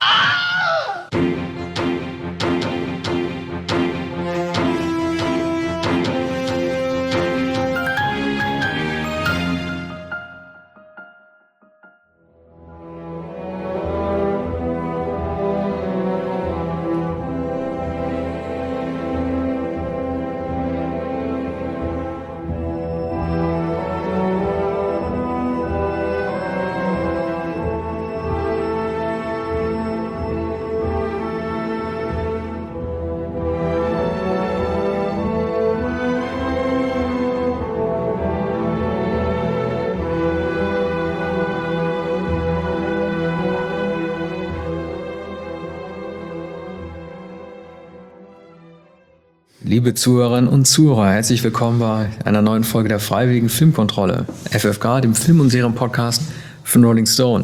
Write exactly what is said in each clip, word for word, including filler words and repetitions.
Liebe Zuhörerinnen und Zuhörer, herzlich willkommen bei einer neuen Folge der Freiwilligen Filmkontrolle, F F K, dem Film- und Serienpodcast von Rolling Stone.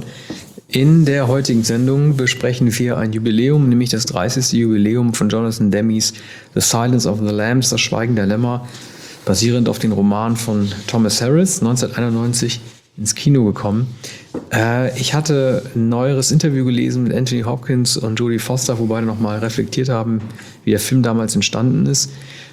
In der heutigen Sendung besprechen wir ein Jubiläum, nämlich das dreißigste Jubiläum von Jonathan Demme's The Silence of the Lambs, das Schweigen der Lämmer, basierend auf den Roman von Thomas Harris, neunzehnhunderteinundneunzig ins Kino gekommen. Äh, ich hatte ein neueres Interview gelesen mit Anthony Hopkins und Jodie Foster, wo beide nochmal reflektiert haben, wie der Film damals entstanden ist.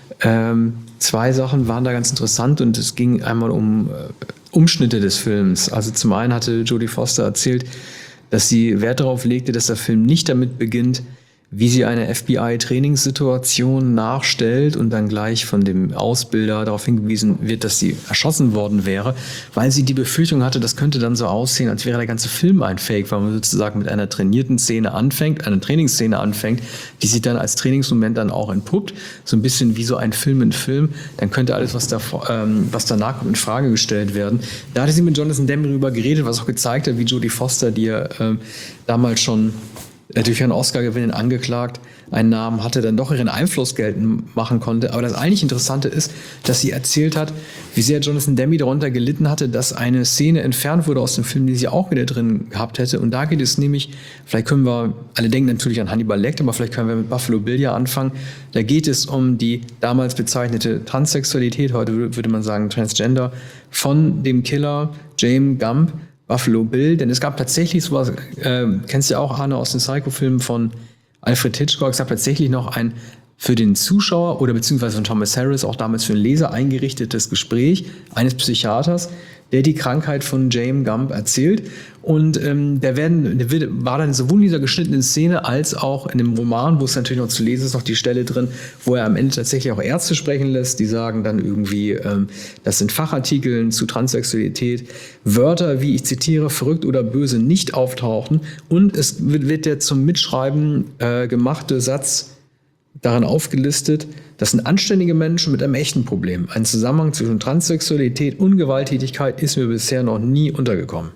Ähm, zwei Sachen waren da ganz interessant und es ging einmal um äh, Umschnitte des Films. Also zum einen hatte Jodie Foster erzählt, dass sie Wert darauf legte, dass der Film nicht damit beginnt, wie sie eine F B I-Trainingssituation nachstellt und dann gleich von dem Ausbilder darauf hingewiesen wird, dass sie erschossen worden wäre, weil sie die Befürchtung hatte, das könnte dann so aussehen, als wäre der ganze Film ein Fake, weil man sozusagen mit einer trainierten Szene anfängt, einer Trainingsszene anfängt, die sich dann als Trainingsmoment dann auch entpuppt, so ein bisschen wie so ein Film in Film, dann könnte alles, was, da, ähm, was danach kommt, in Frage gestellt werden. Da hatte sie mit Jonathan Demme darüber geredet, was auch gezeigt hat, wie Jodie Foster, die ja ähm, damals schon durch einen Oscar-Gewinn angeklagt, einen Namen hatte, dann doch ihren Einfluss geltend machen konnte. Aber das eigentlich Interessante ist, dass sie erzählt hat, wie sehr Jonathan Demme darunter gelitten hatte, dass eine Szene entfernt wurde aus dem Film, die sie auch wieder drin gehabt hätte. Und da geht es nämlich, vielleicht können wir, alle denken natürlich an Hannibal Lecter, aber vielleicht können wir mit Buffalo Bill ja anfangen. Da geht es um die damals bezeichnete Transsexualität, heute würde man sagen Transgender, von dem Killer James Gump, Buffalo Bill, denn es gab tatsächlich sowas, äh, kennst du ja auch, Arne, aus den Psycho-Filmen von Alfred Hitchcock, es gab tatsächlich noch ein für den Zuschauer oder beziehungsweise von Thomas Harris auch damals für den Leser eingerichtetes Gespräch eines Psychiaters, der die Krankheit von James Gump erzählt. Und ähm, der, werden, der wird, war dann sowohl in dieser geschnittenen Szene als auch in dem Roman, wo es natürlich noch zu lesen ist, noch die Stelle drin, wo er am Ende tatsächlich auch Ärzte sprechen lässt, die sagen dann irgendwie, ähm, das sind Fachartikeln zu Transsexualität, Wörter wie, ich zitiere, verrückt oder böse nicht auftauchen. Und es wird, wird der zum Mitschreiben äh, gemachte Satz darin aufgelistet, das sind anständige Menschen mit einem echten Problem. Ein Zusammenhang zwischen Transsexualität und Gewalttätigkeit ist mir bisher noch nie untergekommen.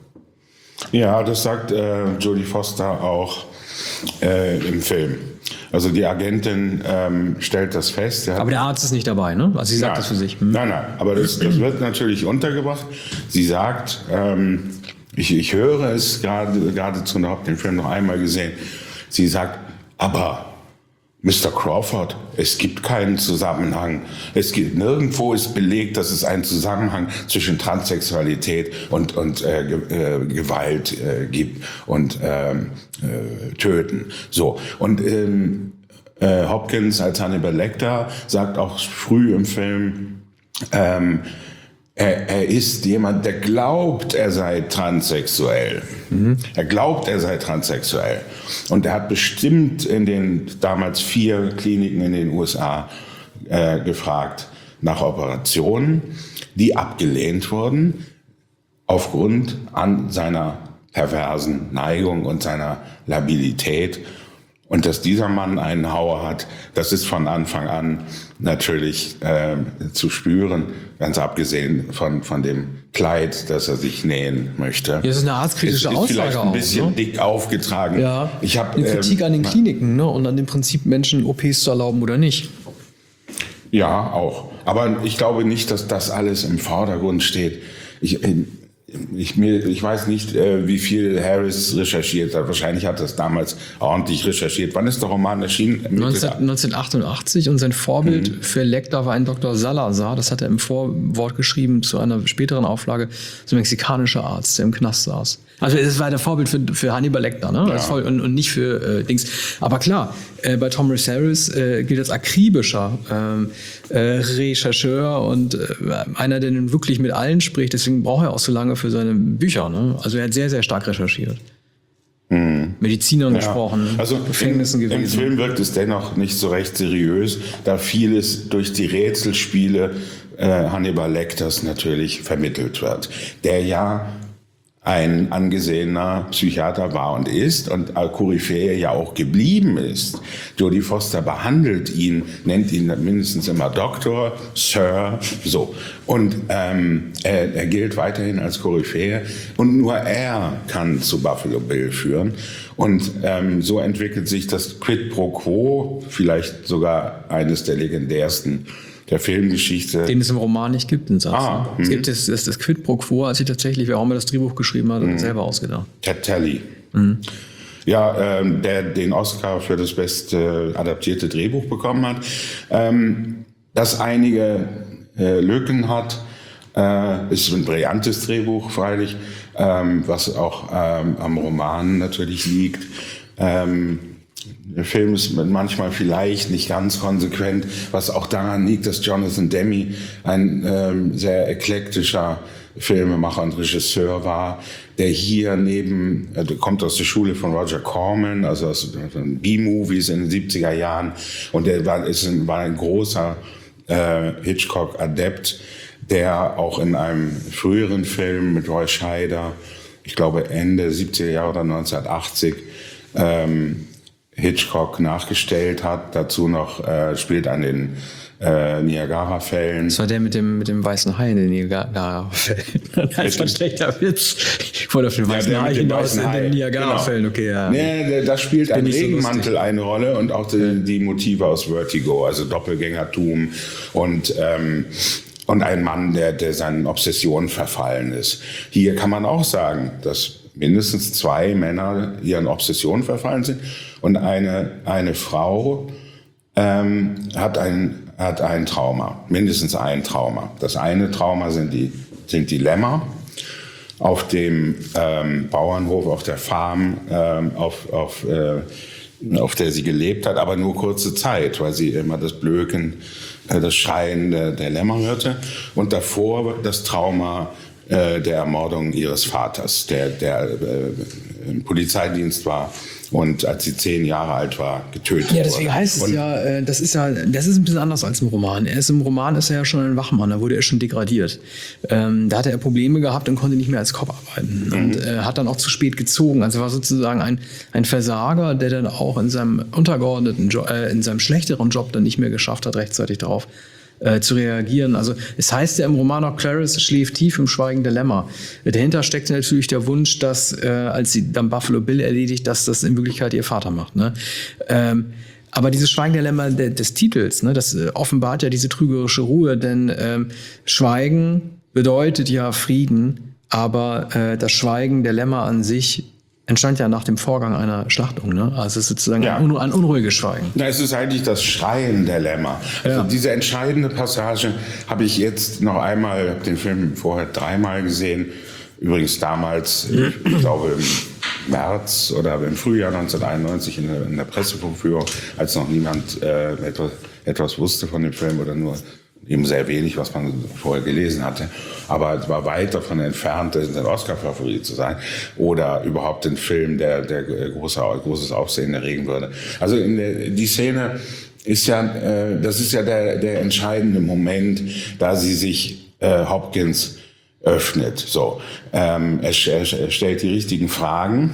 Ja, das sagt äh, Jodie Foster auch äh, im Film. Also die Agentin ähm, stellt das fest. Aber der Arzt ist nicht dabei, ne? Also sie sagt ja, das für sich. Hm. Nein, nein, aber das, das wird natürlich untergebracht. Sie sagt, ähm, ich, ich höre es gerade geradezu, und habe den Film noch einmal gesehen, sie sagt, aber Mister Crawford, es gibt keinen Zusammenhang. Es gibt nirgendwo ist belegt, dass es einen Zusammenhang zwischen Transsexualität und und äh, äh, Gewalt äh, gibt und ähm, äh, Töten. So und ähm, äh, Hopkins als Hannibal Lecter sagt auch früh im Film, ähm, Er, er ist jemand, der glaubt, er sei transsexuell. Mhm. Er glaubt, er sei transsexuell. Und er hat bestimmt in den damals vier Kliniken in den U S A äh, gefragt nach Operationen, die abgelehnt wurden aufgrund an seiner perversen Neigung und seiner Labilität. Und dass dieser Mann einen Hauer hat, das ist von Anfang an natürlich äh, zu spüren, ganz abgesehen von von dem Kleid, das er sich nähen möchte. Ja, das ist eine arztkritische Aussage. Es ist vielleicht ein bisschen auch, ne? dick aufgetragen. Ja, ich habe eine Kritik ähm, an den Kliniken, ne? Und an dem Prinzip, Menschen O Ps zu erlauben oder nicht. Ja, auch. Aber ich glaube nicht, dass das alles im Vordergrund steht. Ich, Ich, mir, ich weiß nicht, äh, wie viel Harris recherchiert hat. Wahrscheinlich hat er es damals ordentlich recherchiert. Wann ist der Roman erschienen? neunzehnhundertachtundachtzig und sein Vorbild mhm. für Lecter war ein Doktor Salazar. Das hat er im Vorwort geschrieben zu einer späteren Auflage. So ein mexikanischer Arzt, der im Knast saß. Also es war der Vorbild für, für Hannibal Lecter, ne? Ja. Voll, und, und nicht für äh, Dings. Aber klar, äh, bei Tom Rhys Harris äh, gilt als akribischer ähm, äh, Rechercheur und äh, einer, der nun wirklich mit allen spricht. Deswegen braucht er auch so lange für seine Bücher. Ne? Also er hat sehr, sehr stark recherchiert. Hm. Medizinern ja. gesprochen, also Gefängnissen im, gewesen. Im Film wirkt es dennoch nicht so recht seriös, da vieles durch die Rätselspiele äh, Hannibal Lecters natürlich vermittelt wird. Der ja ein angesehener Psychiater war und ist und Koryphäe ja auch geblieben ist. Jodie Foster behandelt ihn, nennt ihn mindestens immer Doktor, Sir, so. Und ähm, er, er gilt weiterhin als Koryphäe und nur er kann zu Buffalo Bill führen. Und ähm, so entwickelt sich das Quid pro Quo, vielleicht sogar eines der legendärsten der Filmgeschichte. Den es im Roman nicht gibt, den Satz. Ah, es gibt das, das, das Quid pro Quo, als ich tatsächlich, wer auch mal das Drehbuch geschrieben hat, selber ausgedacht. Ted Talley. Mhm. Ja, ähm, der den Oscar für das beste adaptierte Drehbuch bekommen hat. Ähm, das einige äh, Lücken hat, äh, ist ein brillantes Drehbuch, freilich, ähm, was auch ähm, am Roman natürlich liegt. Ähm, Der Film ist manchmal vielleicht nicht ganz konsequent, was auch daran liegt, dass Jonathan Demme ein ähm, sehr eklektischer Filmemacher und Regisseur war, der hier neben, äh, kommt aus der Schule von Roger Corman, also aus den B-Movies in den siebziger Jahren, und der war, ist ein, war ein großer äh, Hitchcock-Adept, der auch in einem früheren Film mit Roy Scheider, ich glaube Ende siebziger Jahre oder neunzehnhundertachtzig, ähm, Hitchcock nachgestellt hat. Dazu noch äh, spielt an den äh, Niagara-Fällen. Das war der mit dem, mit dem weißen Hai in den Niagara-Fällen. Das war ein schlechter Witz. Ich wollte auf den weißen ja, Hai hinaus in den Niagara-Fällen. Okay, ja. Nee, da spielt ein Regenmantel so eine Rolle und auch die, die Motive aus Vertigo, also Doppelgängertum und ähm, und ein Mann, der, der seinen Obsessionen verfallen ist. Hier kann man auch sagen, dass mindestens zwei Männer ihren Obsessionen verfallen sind und eine, eine Frau ähm, hat, ein, hat ein Trauma, mindestens ein Trauma. Das eine Trauma sind die, sind die Lämmer auf dem ähm, Bauernhof, auf der Farm, ähm, auf, auf, äh, auf der sie gelebt hat, aber nur kurze Zeit, weil sie immer das Blöken, äh, das Schreien der, der Lämmer hörte. Und davor das Trauma der Ermordung ihres Vaters, der, der äh, im Polizeidienst war und als sie zehn Jahre alt war, getötet wurde. Ja, deswegen wurde. heißt es und ja, äh, das ist ja, das ist ein bisschen anders als im Roman. Er ist im Roman ist er ja schon ein Wachmann, da wurde er schon degradiert. Ähm, da hatte er Probleme gehabt und konnte nicht mehr als Cop arbeiten mhm. und äh, hat dann auch zu spät gezogen. Also er war sozusagen ein, ein Versager, der dann auch in seinem untergeordneten Job, äh, in seinem schlechteren Job dann nicht mehr geschafft hat, rechtzeitig darauf Äh, zu reagieren. Also es heißt ja im Roman auch, Clarice schläft tief im Schweigen der Lämmer. Dahinter steckt natürlich der Wunsch, dass, äh, als sie dann Buffalo Bill erledigt, dass das in Wirklichkeit ihr Vater macht. Ne? Ähm, aber dieses Schweigen der Lämmer de, des Titels, ne, das äh, offenbart ja diese trügerische Ruhe, denn ähm, Schweigen bedeutet ja Frieden, aber äh, das Schweigen der Lämmer an sich entstand ja nach dem Vorgang einer Schlachtung, ne? Also es ist sozusagen ja. ein, un- ein unruhiges Schweigen. Na, es ist eigentlich das Schreien der Lämmer. Also ja. diese entscheidende Passage habe ich jetzt noch einmal, habe den Film vorher dreimal gesehen. Übrigens damals, ich glaube im März oder im Frühjahr neunzehnhunderteinundneunzig in der, in der Pressevorführung, als noch niemand äh, etwas, etwas wusste von dem Film oder nur eben sehr wenig, was man vorher gelesen hatte. Aber es war weit davon entfernt, ein Oscar-Favorit zu sein oder überhaupt ein Film, der, der große, großes Aufsehen erregen würde. Also in der, die Szene ist ja, äh, das ist ja der, der entscheidende Moment, da sie sich äh, Hopkins öffnet. So, ähm, er, er stellt die richtigen Fragen.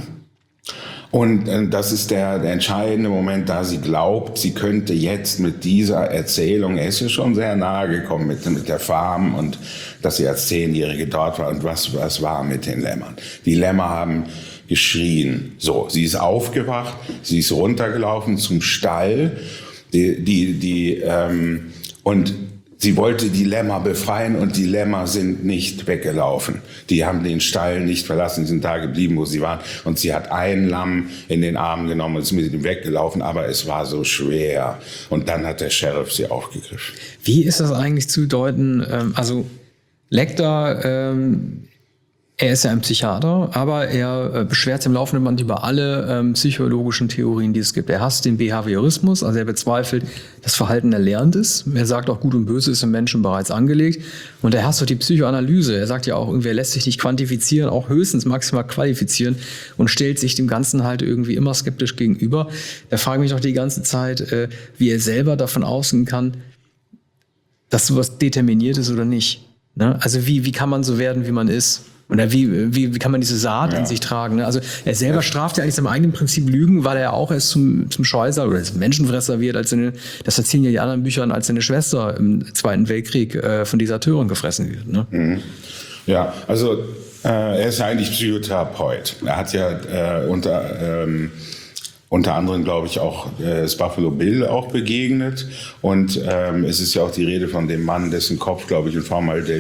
Und äh, das ist der, der entscheidende Moment, da sie glaubt, sie könnte jetzt mit dieser Erzählung, er ist ja schon sehr nahe gekommen mit, mit der Farm und dass sie als Zehnjährige dort war und was, was war mit den Lämmern. Die Lämmer haben geschrien. So, sie ist aufgewacht, sie ist runtergelaufen zum Stall, die, die, die, ähm, und sie wollte die Lämmer befreien und die Lämmer sind nicht weggelaufen. Die haben den Stall nicht verlassen, sind da geblieben, wo sie waren. Und sie hat ein Lamm in den Arm genommen und ist mit ihm weggelaufen, aber es war so schwer. Und dann hat der Sheriff sie aufgegriffen. Wie ist das eigentlich zu deuten? Also Lecter, ähm, er ist ja ein Psychiater, aber er äh, beschwert sich im laufenden Band über alle ähm, psychologischen Theorien, die es gibt. Er hasst den Behaviorismus, also er bezweifelt, dass Verhalten erlernt ist. Er sagt auch, Gut und Böse ist im Menschen bereits angelegt. Und er hasst auch die Psychoanalyse. Er sagt ja auch, irgendwie, er lässt sich nicht quantifizieren, auch höchstens maximal qualifizieren und stellt sich dem Ganzen halt irgendwie immer skeptisch gegenüber. Da frage ich mich doch die ganze Zeit, äh, wie er selber davon ausgehen kann, dass sowas determiniert ist oder nicht. Ne? Also wie, wie kann man so werden, wie man ist? Oder wie, wie, wie kann man diese Saat ja. in sich tragen? Ne? Also er selber ja. straft ja eigentlich seinem eigenen Prinzip Lügen, weil er ja auch erst zum, zum Scheusal oder zum Menschenfresser wird, als seine, das erzählen ja die anderen Bücher, als seine Schwester im Zweiten Weltkrieg äh, von Deserteuren gefressen wird. Ne? Mhm. Ja, also äh, er ist ja eigentlich Psychotherapeut. Er hat ja äh, unter... Ähm, Unter anderem, glaube ich, auch äh, ist Buffalo Bill auch begegnet. Und ähm, es ist ja auch die Rede von dem Mann, dessen Kopf, glaube ich, in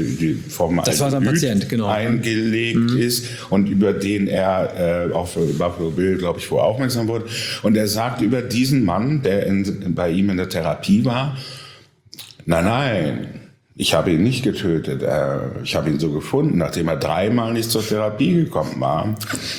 Formaldehyd genau. eingelegt mhm. ist und über den er äh, auch für Buffalo Bill, glaube ich, vor aufmerksam wurde. Und er sagt über diesen Mann, der in, bei ihm in der Therapie war, nein, nein, ich habe ihn nicht getötet. Äh, ich habe ihn so gefunden, nachdem er dreimal nicht zur Therapie gekommen war.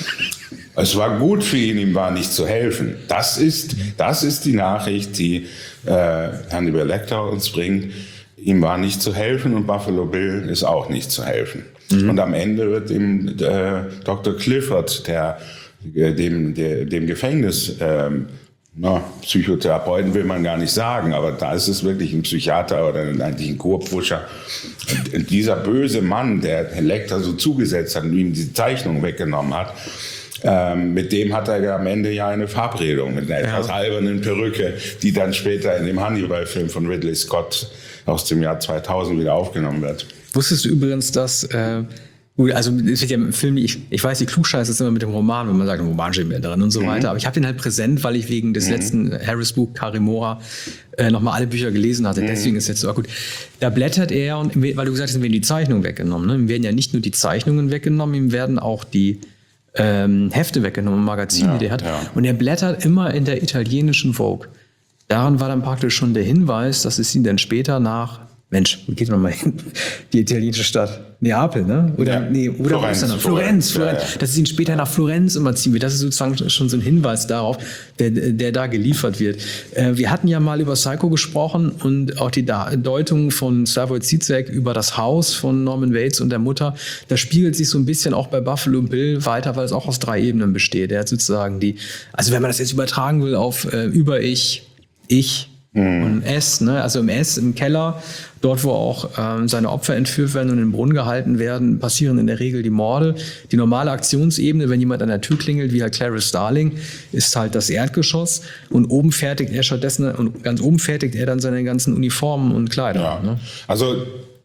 Es war gut für ihn, ihm war nicht zu helfen. Das ist, das ist die Nachricht, die äh, Hannibal Lecter uns bringt. Ihm war nicht zu helfen und Buffalo Bill ist auch nicht zu helfen. Mhm. Und am Ende wird ihm äh, Doktor Clifford, der, dem, der, dem Gefängnis, ähm, na, Psychotherapeuten will man gar nicht sagen, aber da ist es wirklich ein Psychiater oder eigentlich ein Kurpfuscher. Und dieser böse Mann, der Lecter so zugesetzt hat und ihm die Zeichnung weggenommen hat, Ähm, mit dem hat er ja am Ende ja eine Verabredung mit einer etwas ja. albernen Perücke, die dann später in dem Hannibal-Film von Ridley Scott aus dem Jahr zweitausend wieder aufgenommen wird. Wusstest du übrigens, dass, äh, also es wird ja im Film, ich, ich weiß, die Klugscheiße ist immer mit dem Roman, wenn man sagt, im Roman steht mehr drin und so mhm. weiter, aber ich habe den halt präsent, weil ich wegen des mhm. letzten Harris-Buch Karimora äh, nochmal alle Bücher gelesen hatte, mhm. deswegen ist jetzt so, gut. Da blättert er, und weil du gesagt hast, ihm werden die Zeichnungen weggenommen, ne? Ihm werden ja nicht nur die Zeichnungen weggenommen, ihm werden auch die Ähm, Hefte weggenommen, Magazine, ja, die er hat. Ja. Und er blättert immer in der italienischen Vogue. Daran war dann praktisch schon der Hinweis, dass es ihn dann später nach, Mensch, wo geht man mal hin? Die italienische Stadt. Neapel, ne? Oder, ja. nee, oder Florenz, Florenz, Florenz. Florenz. Ja, ja. Dass es ihn später nach Florenz immer ziehen wird. Das ist sozusagen schon so ein Hinweis darauf, der, der da geliefert wird. Äh, wir hatten ja mal über Psycho gesprochen und auch die da- Deutung von Slavoj Zizek über das Haus von Norman Bates und der Mutter. Das spiegelt sich so ein bisschen auch bei Buffalo Bill weiter, weil es auch aus drei Ebenen besteht. Er hat sozusagen die, also wenn man das jetzt übertragen will auf äh, Über-Ich, Ich, Mhm. und S, ne? Also im S, im Keller, dort wo auch ähm, seine Opfer entführt werden und in den Brunnen gehalten werden, passieren in der Regel die Morde. Die normale Aktionsebene, wenn jemand an der Tür klingelt, wie halt Clarice Starling, ist halt das Erdgeschoss und oben fertigt er stattdessen, und ganz oben fertigt er dann seine ganzen Uniformen und Kleider. Ja. Ne? Also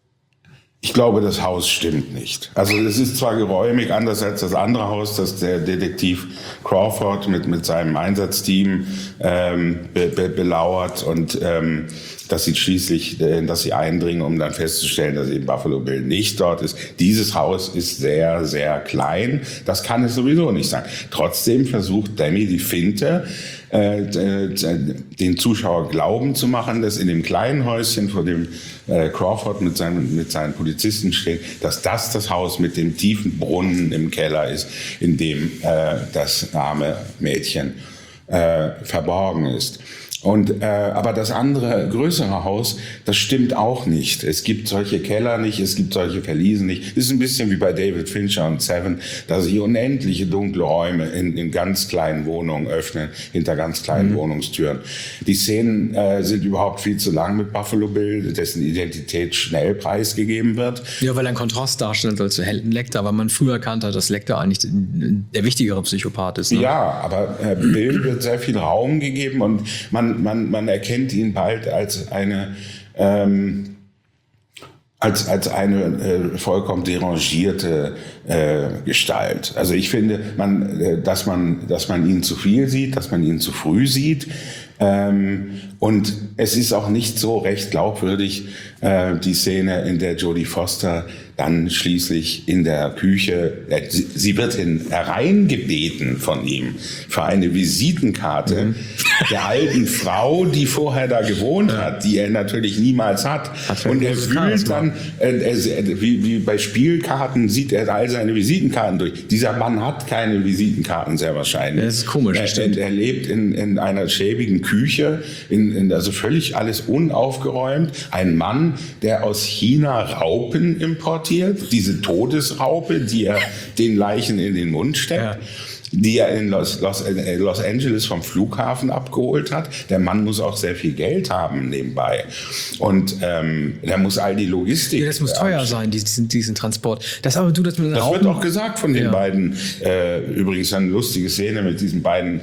ich glaube, das Haus stimmt nicht. Also es ist zwar geräumig, anders als das andere Haus, das der Detektiv Crawford mit, mit seinem Einsatzteam ähm, be, be, belauert und ähm, dass sie schließlich, äh, dass sie eindringen, um dann festzustellen, dass eben Buffalo Bill nicht dort ist. Dieses Haus ist sehr, sehr klein. Das kann es sowieso nicht sein. Trotzdem versucht Demi die Finte, äh, den Zuschauer glauben zu machen, dass in dem kleinen Häuschen, vor dem äh, Crawford mit seinen, mit seinen Polizisten steht, dass das das Haus mit dem tiefen Brunnen im Keller ist, in dem äh, das arme Mädchen äh, verborgen ist. Und, äh, aber das andere, größere Haus, das stimmt auch nicht. Es gibt solche Keller nicht, es gibt solche Verliesen nicht. Es ist ein bisschen wie bei David Fincher und Seven, dass sich unendliche dunkle Räume in, in ganz kleinen Wohnungen öffnen, hinter ganz kleinen mhm. Wohnungstüren. Die Szenen äh, sind überhaupt viel zu lang mit Buffalo Bill, dessen Identität schnell preisgegeben wird. Ja, weil er einen Kontrast darstellen soll zu Helen Lecter, weil man früher erkannt hat, dass Lecter eigentlich der wichtigere Psychopath ist. Ne? Ja, aber äh, Bill wird sehr viel Raum gegeben und man Man, man erkennt ihn bald als eine, ähm, als, als eine äh, vollkommen derangierte äh, Gestalt. Also ich finde, man, äh, dass man, dass man ihn zu viel sieht, dass man ihn zu früh sieht, Ähm, und es ist auch nicht so recht glaubwürdig, äh, die Szene, in der Jodie Foster dann schließlich in der Küche, äh, sie, sie wird hin, hereingebeten von ihm für eine Visitenkarte mhm. der alten Frau, die vorher da gewohnt ja. hat, die er natürlich niemals hat. hat und er fühlt dann, äh, er, wie, wie bei Spielkarten, sieht er all seine Visitenkarten durch. Dieser Mann hat keine Visitenkarten, sehr wahrscheinlich. Das ist komisch. Er, er, er lebt in, in einer schäbigen Küche, in, in, also völlig alles unaufgeräumt. Ein Mann, der aus China Raupen importiert, diese Todesraupe, die er den Leichen in den Mund steckt. Ja. Die er in Los, Los, Los Angeles vom Flughafen abgeholt hat. Der Mann muss auch sehr viel Geld haben nebenbei. Und ähm, der muss all die Logistik... Ja, das muss teuer äh, sein, diesen, diesen Transport. Das, aber du, das mit den das Raupen, wird auch gesagt von den ja. beiden. Äh, übrigens eine lustige Szene mit diesen beiden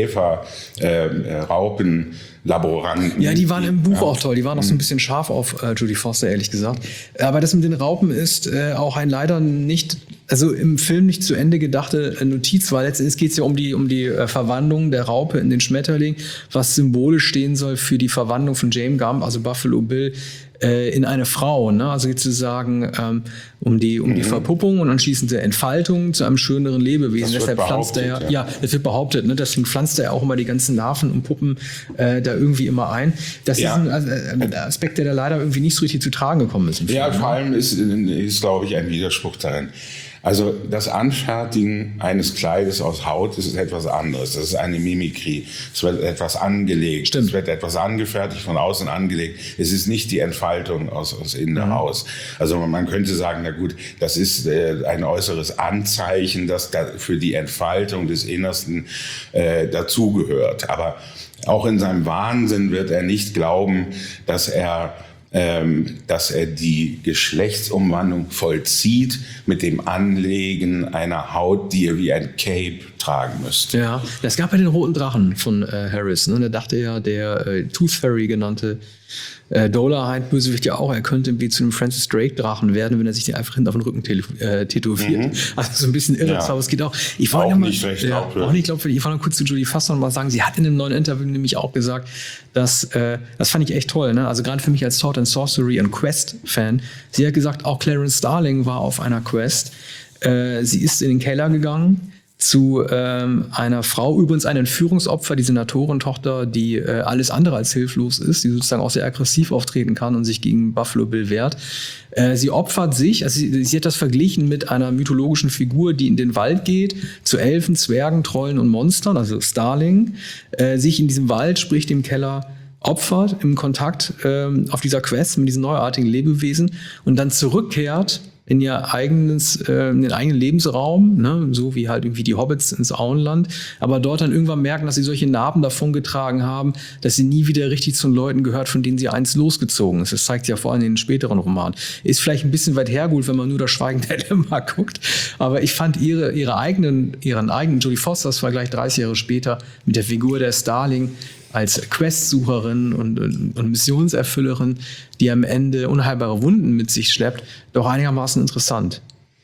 Käfer-Raupen. Äh, Laboranten. Ja, die waren im Buch ja. auch toll. Die waren auch so ein bisschen scharf auf äh, Jodie Foster, ehrlich gesagt. Aber das mit den Raupen ist äh, auch ein leider nicht, also im Film nicht zu Ende gedachte Notiz, weil letztendlich geht es ja um die, um die äh, Verwandlung der Raupe in den Schmetterling, was symbolisch stehen soll für die Verwandlung von James Gump, also Buffalo Bill, äh, in eine Frau. Ne? Also sozusagen ähm, um die, um mhm. die Verpuppung und anschließend der Entfaltung zu einem schöneren Lebewesen. Das Deshalb pflanzt er ja, ja, ja, das wird behauptet, ne? Deswegen pflanzt er ja auch immer die ganzen Larven und Puppen äh, da irgendwie immer ein. Das ja. ist ein, ein Aspekt, der da leider irgendwie nicht so richtig zu tragen gekommen ist. Im ja, Film, vor ne? allem ist, ist, glaube ich, ein Widerspruch darin. Also das Anfertigen eines Kleides aus Haut, das ist etwas anderes. Das ist eine Mimikrie. Es wird etwas angelegt. Stimmt. Es wird etwas angefertigt, von außen angelegt. Es ist nicht die Entfaltung aus, aus innen mhm. heraus. Also man könnte sagen, na gut, das ist äh, ein äußeres Anzeichen, das da für die Entfaltung des Innersten äh, dazugehört. Aber auch in seinem Wahnsinn wird er nicht glauben, dass er Ähm, dass er die Geschlechtsumwandlung vollzieht mit dem Anlegen einer Haut, die er wie ein Cape tragen müsste. Ja, es gab ja den roten Drachen von äh, Harris. Ne? Da dachte ja der äh, Tooth Fairy genannte äh, Dolarhyde-Bösewicht ja auch, er könnte irgendwie zu einem Francis Drake-Drachen werden, wenn er sich den einfach hinten auf den Rücken äh, tätowiert. Mhm. Also so ein bisschen irre, ja. aber es geht auch. Ich auch, mal, nicht recht ja, auch nicht glaubwürdig. Ich wollte noch kurz zu Jodie Foster noch mal sagen, sie hat in einem neuen Interview nämlich auch gesagt, dass, äh, das fand ich echt toll, ne? Also gerade für mich als Sword and Sorcery und Quest-Fan, sie hat gesagt, auch Clarence Starling war auf einer Quest. Äh, sie ist in den Keller gegangen zu ähm, einer Frau, übrigens ein Entführungsopfer, die Senatorentochter, die äh, alles andere als hilflos ist, die sozusagen auch sehr aggressiv auftreten kann und sich gegen Buffalo Bill wehrt. Äh, sie opfert sich, also sie, sie hat das verglichen mit einer mythologischen Figur, die in den Wald geht, zu Elfen, Zwergen, Trollen und Monstern, also Starling, äh, sich in diesem Wald, sprich dem Keller, opfert im Kontakt ähm, auf dieser Quest mit diesen neuartigen Lebewesen und dann zurückkehrt in ihr eigenes, äh, in den eigenen Lebensraum, ne, so wie halt irgendwie die Hobbits ins Auenland, aber dort dann irgendwann merken, dass sie solche Narben davongetragen haben, dass sie nie wieder richtig zu den Leuten gehört, von denen sie einst losgezogen ist. Das zeigt ja vor allem in den späteren Romanen. Ist vielleicht ein bisschen weit hergeholt, wenn man nur das Schweigen der Lämmer guckt, aber ich fand ihre, ihre eigenen, ihren eigenen Jodie Fosters Vergleich dreißig Jahre später mit der Figur der Starling als Questsucherin und, und, und Missionserfüllerin, die am Ende unheilbare Wunden mit sich schleppt, doch einigermaßen interessant.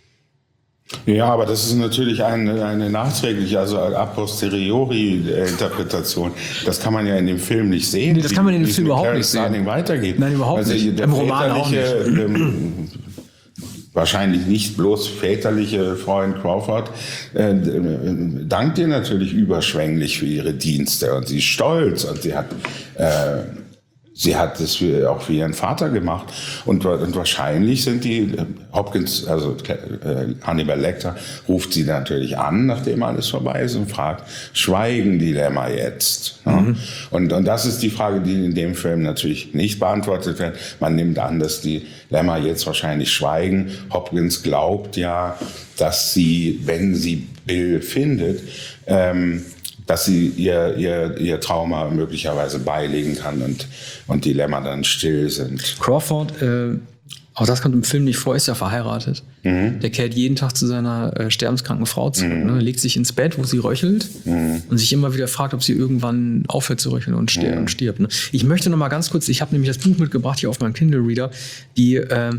Ja, aber das ist natürlich eine, eine nachträgliche, also a posteriori Interpretation. Das kann man ja in dem Film nicht sehen. Nee, das kann man in dem Film überhaupt nicht sehen. Weitergeht. Nein, überhaupt also nicht. Der Im Roman auch nicht. Ähm, wahrscheinlich nicht bloß väterliche Freund Crawford, äh, dankt ihr natürlich überschwänglich für ihre Dienste und sie ist stolz und sie hat, äh, sie hat das für, auch für ihren Vater gemacht und, und wahrscheinlich sind die, äh, Hopkins, also äh, Hannibal Lecter ruft sie natürlich an, nachdem alles vorbei ist und fragt, schweigen die Lämmer jetzt? Mhm. Ja? Und, und das ist die Frage, die in dem Film natürlich nicht beantwortet wird. Man nimmt an, dass die Lämmer jetzt wahrscheinlich schweigen. Hopkins glaubt ja, dass sie, wenn sie Bill findet, ähm, dass sie ihr, ihr, ihr Trauma möglicherweise beilegen kann und, und die Lämmer dann still sind. Crawford, äh, auch das kommt im Film nicht vor, ist ja verheiratet. Mhm. Der kehrt jeden Tag zu seiner äh, sterbenskranken Frau zurück. Mhm. Ne? Legt sich ins Bett, wo sie röchelt mhm. und sich immer wieder fragt, ob sie irgendwann aufhört zu röcheln und, stir- mhm. und stirbt. Ne? Ich möchte noch mal ganz kurz, ich habe nämlich das Buch mitgebracht hier auf meinem Kindle-Reader, die äh,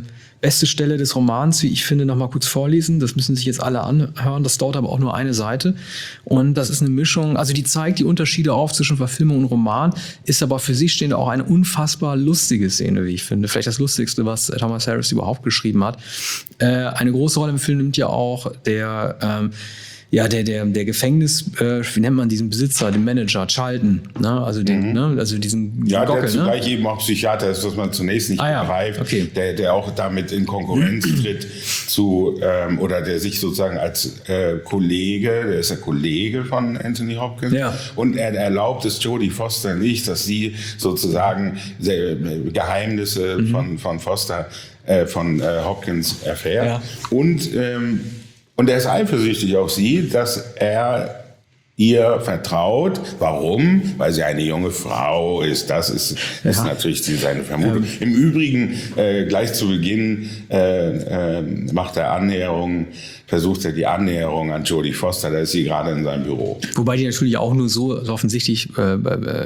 beste Stelle des Romans, wie ich finde, noch mal kurz vorlesen. Das müssen sich jetzt alle anhören. Das dauert aber auch nur eine Seite. Und das ist eine Mischung, also die zeigt die Unterschiede auf zwischen Verfilmung und Roman, ist aber für sich stehend auch eine unfassbar lustige Szene, wie ich finde. Vielleicht das Lustigste, was Thomas Harris überhaupt geschrieben hat. Äh, eine große Rolle im Film nimmt ja auch der ähm, Ja, der, der, der Gefängnis, äh, wie nennt man diesen Besitzer, den Manager, Charlton, ne? Also den, mhm. ne? Also diesen Ja, Gockel, der zugleich ne? eben auch Psychiater ist, was man zunächst nicht ah, ja. begreift, okay. der, der auch damit in Konkurrenz tritt zu, ähm, oder der sich sozusagen als äh, Kollege, der ist der Kollege von Anthony Hopkins, ja. und er erlaubt es Jodie Foster nicht, dass sie sozusagen sehr, Geheimnisse mhm. von, von Foster, äh, von äh, Hopkins erfährt. Ja. Und ähm, Und er ist eifersüchtig auf sie, dass er ihr vertraut. Warum? Weil sie eine junge Frau ist. Das ist, ja. ist natürlich seine Vermutung. Ähm. Im Übrigen, äh, gleich zu Beginn äh, äh, macht er Annäherung, versucht er die Annäherung an Jodie Foster. Da ist sie gerade in seinem Büro. Wobei die natürlich auch nur so, so offensichtlich äh, äh,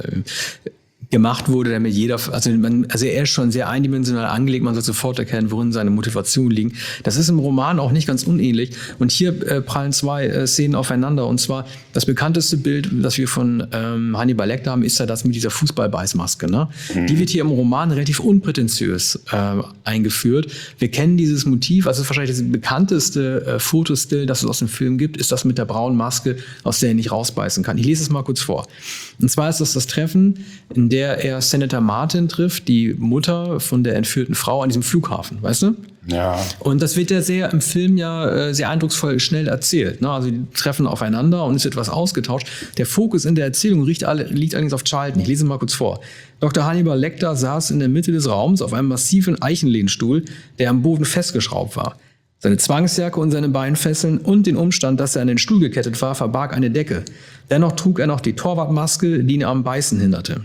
gemacht wurde, damit jeder, also man, also er ist schon sehr eindimensional angelegt, man soll sofort erkennen, worin seine Motivation liegt. Das ist im Roman auch nicht ganz unähnlich. Und hier äh, prallen zwei äh, Szenen aufeinander. Und zwar das bekannteste Bild, das wir von ähm, Hannibal Lecter haben, ist ja das mit dieser Fußballbeißmaske. Ne? Mhm. Die wird hier im Roman relativ unprätentiös äh, eingeführt. Wir kennen dieses Motiv, also wahrscheinlich das bekannteste äh, Fotostill, das es aus dem Film gibt, ist das mit der braunen Maske, aus der er nicht rausbeißen kann. Ich lese es mal kurz vor. Und zwar ist das das Treffen, in der er Senator Martin trifft, die Mutter von der entführten Frau an diesem Flughafen, weißt du? Ja. Und das wird ja sehr im Film ja äh, sehr eindrucksvoll schnell erzählt. Ne? Also die treffen aufeinander und es wird etwas ausgetauscht. Der Fokus in der Erzählung liegt, alle, liegt allerdings auf Charlton. Ich lese mal kurz vor. Doktor Hannibal Lecter saß in der Mitte des Raums auf einem massiven Eichenlehnstuhl, der am Boden festgeschraubt war. Seine Zwangsjacke und seine Beinfesseln und den Umstand, dass er an den Stuhl gekettet war, verbarg eine Decke. Dennoch trug er noch die Torwartmaske, die ihn am Beißen hinderte.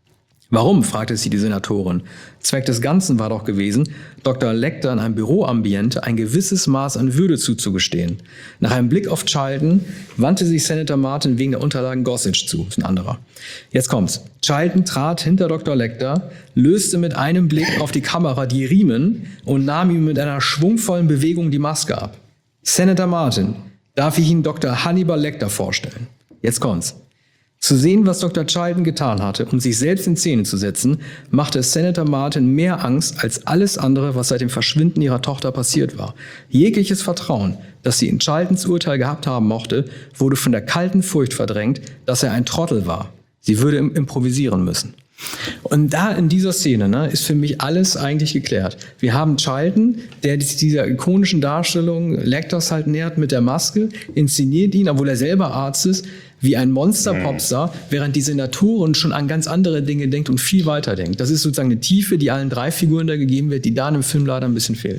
Warum, fragte sie die Senatorin. Zweck des Ganzen war doch gewesen, Doktor Lecter in einem Büroambiente ein gewisses Maß an Würde zuzugestehen. Nach einem Blick auf Charlton wandte sich Senator Martin wegen der Unterlagen Gossage zu. Das ist ein anderer. Jetzt kommt's. Charlton trat hinter Doktor Lecter, löste mit einem Blick auf die Kamera die Riemen und nahm ihm mit einer schwungvollen Bewegung die Maske ab. Senator Martin, darf ich Ihnen Doktor Hannibal Lecter vorstellen? Jetzt kommt's. Zu sehen, was Doktor Charlton getan hatte, um sich selbst in Szene zu setzen, machte Senator Martin mehr Angst als alles andere, was seit dem Verschwinden ihrer Tochter passiert war. Jegliches Vertrauen, das sie in Charltons Urteil gehabt haben mochte, wurde von der kalten Furcht verdrängt, dass er ein Trottel war. Sie würde improvisieren müssen. Und da in dieser Szene ne, ist für mich alles eigentlich geklärt. Wir haben Charlton, der dieser ikonischen Darstellung Lecters halt nähert mit der Maske, inszeniert ihn, obwohl er selber Arzt ist, wie ein Monster-Popstar, während die Senatorin schon an ganz andere Dinge denkt und viel weiter denkt. Das ist sozusagen eine Tiefe, die allen drei Figuren da gegeben wird, die da in dem Film leider ein bisschen fehlt.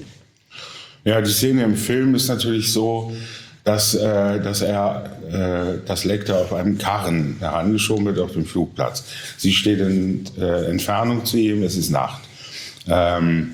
Ja, die Szene im Film ist natürlich so, dass, äh, dass er, äh, dass Lecter auf einem Karren herangeschoben wird auf dem Flugplatz. Sie steht in äh, Entfernung zu ihm, es ist Nacht. Ähm,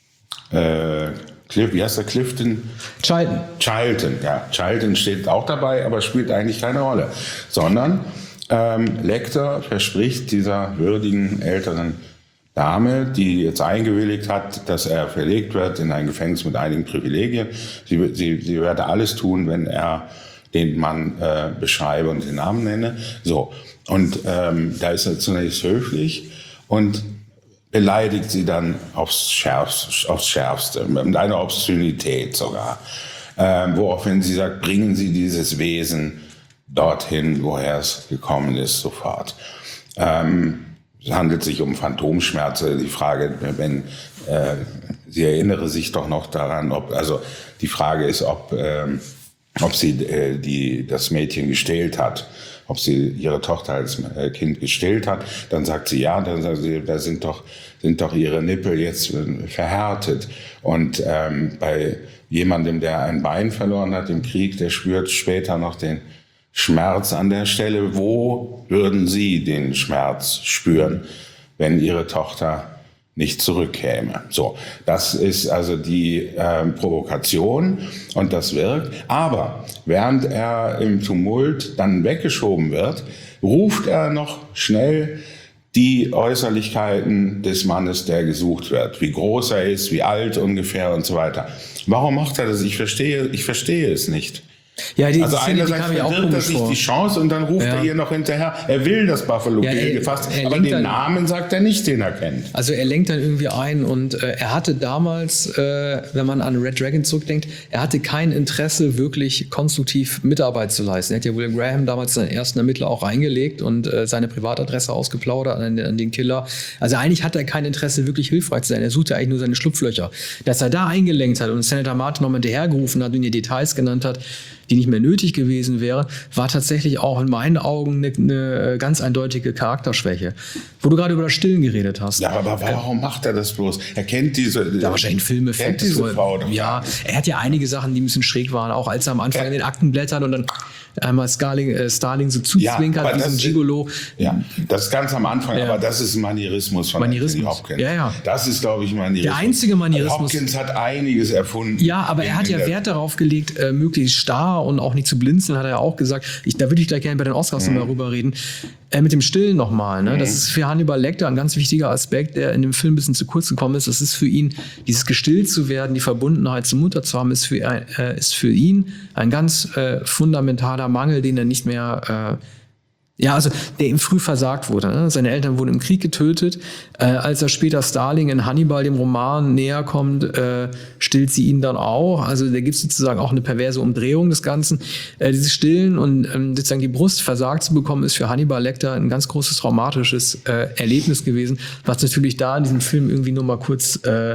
äh, Cliff, wie heißt der Clifton? Charlton. Charlton, ja. Charlton steht auch dabei, aber spielt eigentlich keine Rolle. Sondern ähm, Lecter verspricht dieser würdigen älteren Dame, die jetzt eingewilligt hat, dass er verlegt wird in ein Gefängnis mit einigen Privilegien. Sie, sie, sie werde alles tun, wenn er den Mann äh, beschreibe und den Namen nenne. So. Und ähm, da ist er zunächst höflich und beleidigt sie dann aufs Schärfste, aufs Schärfste, mit einer Obszönität sogar. Ähm, woraufhin sie sagt, bringen Sie dieses Wesen dorthin, woher es gekommen ist, sofort. Ähm, es handelt sich um Phantomschmerzen. Die Frage, wenn äh, sie erinnere sich doch noch daran, ob, also die Frage ist, ob, ähm, ob sie äh, die, das Mädchen gestillt hat. Ob sie ihre Tochter als Kind gestillt hat, dann sagt sie ja, dann sagt sie, da sind doch, sind doch ihre Nippel jetzt verhärtet. Und ähm, bei jemandem, der ein Bein verloren hat im Krieg, der spürt später noch den Schmerz an der Stelle. Wo würden Sie den Schmerz spüren, wenn Ihre Tochter nicht zurückkäme? So, das ist also die äh, Provokation und das wirkt. Aber während er im Tumult dann weggeschoben wird, ruft er noch schnell die Äußerlichkeiten des Mannes, der gesucht wird. Wie groß er ist, wie alt ungefähr und so weiter. Warum macht er das? Ich verstehe, ich verstehe es nicht. Ja, die also Szene, einerseits verdirbt er sich die Chance und dann ruft ja. er ihr noch hinterher, er will das Buffalo ja, Bill gefasst, aber den dann, Namen sagt er nicht, den er kennt. Also er lenkt dann irgendwie ein und äh, er hatte damals, äh, wenn man an Red Dragon zurückdenkt, er hatte kein Interesse, wirklich konstruktiv Mitarbeit zu leisten. Er hat ja William Graham damals seinen ersten Ermittler auch reingelegt und äh, seine Privatadresse ausgeplaudert an, an den Killer. Also eigentlich hat er kein Interesse, wirklich hilfreich zu sein. Er suchte eigentlich nur seine Schlupflöcher. Dass er da eingelenkt hat und Senator Martin nochmal hinterhergerufen hat und ihr Details genannt hat, die nicht mehr nötig gewesen wäre, war tatsächlich auch in meinen Augen eine, eine ganz eindeutige Charakterschwäche. Wo du gerade über das Stillen geredet hast. Ja, aber warum äh, macht er das bloß? Er kennt diese... Ja, wahrscheinlich ein Filmeffekt. Kennt diese Frau doch. Ja, er hat ja einige Sachen, die ein bisschen schräg waren, auch als er am Anfang ja. in den Akten blättert und dann einmal Starling, äh, Starling so zuzwinkert, ja, wie so ein Gigolo. Ja, das ist ganz am Anfang, ja. aber das ist ein Manierismus von Manierismus. Anthony Hopkins. Ja, ja. Das ist, glaube ich, Manierismus. Der einzige Manierismus. Hopkins hat einiges erfunden. Ja, aber er hat ja Wert darauf gelegt, äh, möglichst starr und auch nicht zu blinzeln, hat er ja auch gesagt. Ich, da würde ich gleich gerne bei den Oscars mhm. darüber reden. Äh, mit dem Stillen nochmal. Ne? Mhm. Das ist für Hannibal Lecter ein ganz wichtiger Aspekt, der in dem Film ein bisschen zu kurz gekommen ist. Das ist für ihn, dieses gestillt zu werden, die Verbundenheit zur Mutter zu haben, ist für, äh, ist für ihn ein ganz äh, fundamentaler Mangel, den er nicht mehr, äh, ja, also der ihm früh versagt wurde. Ne? Seine Eltern wurden im Krieg getötet. Äh, als er später Starling in Hannibal, dem Roman, näher kommt, äh, stillt sie ihn dann auch. Also da gibt es sozusagen auch eine perverse Umdrehung des Ganzen. Äh, dieses Stillen und ähm, sozusagen die Brust versagt zu bekommen, ist für Hannibal Lecter ein ganz großes traumatisches äh, Erlebnis gewesen, was natürlich da in diesem Film irgendwie nur mal kurz äh,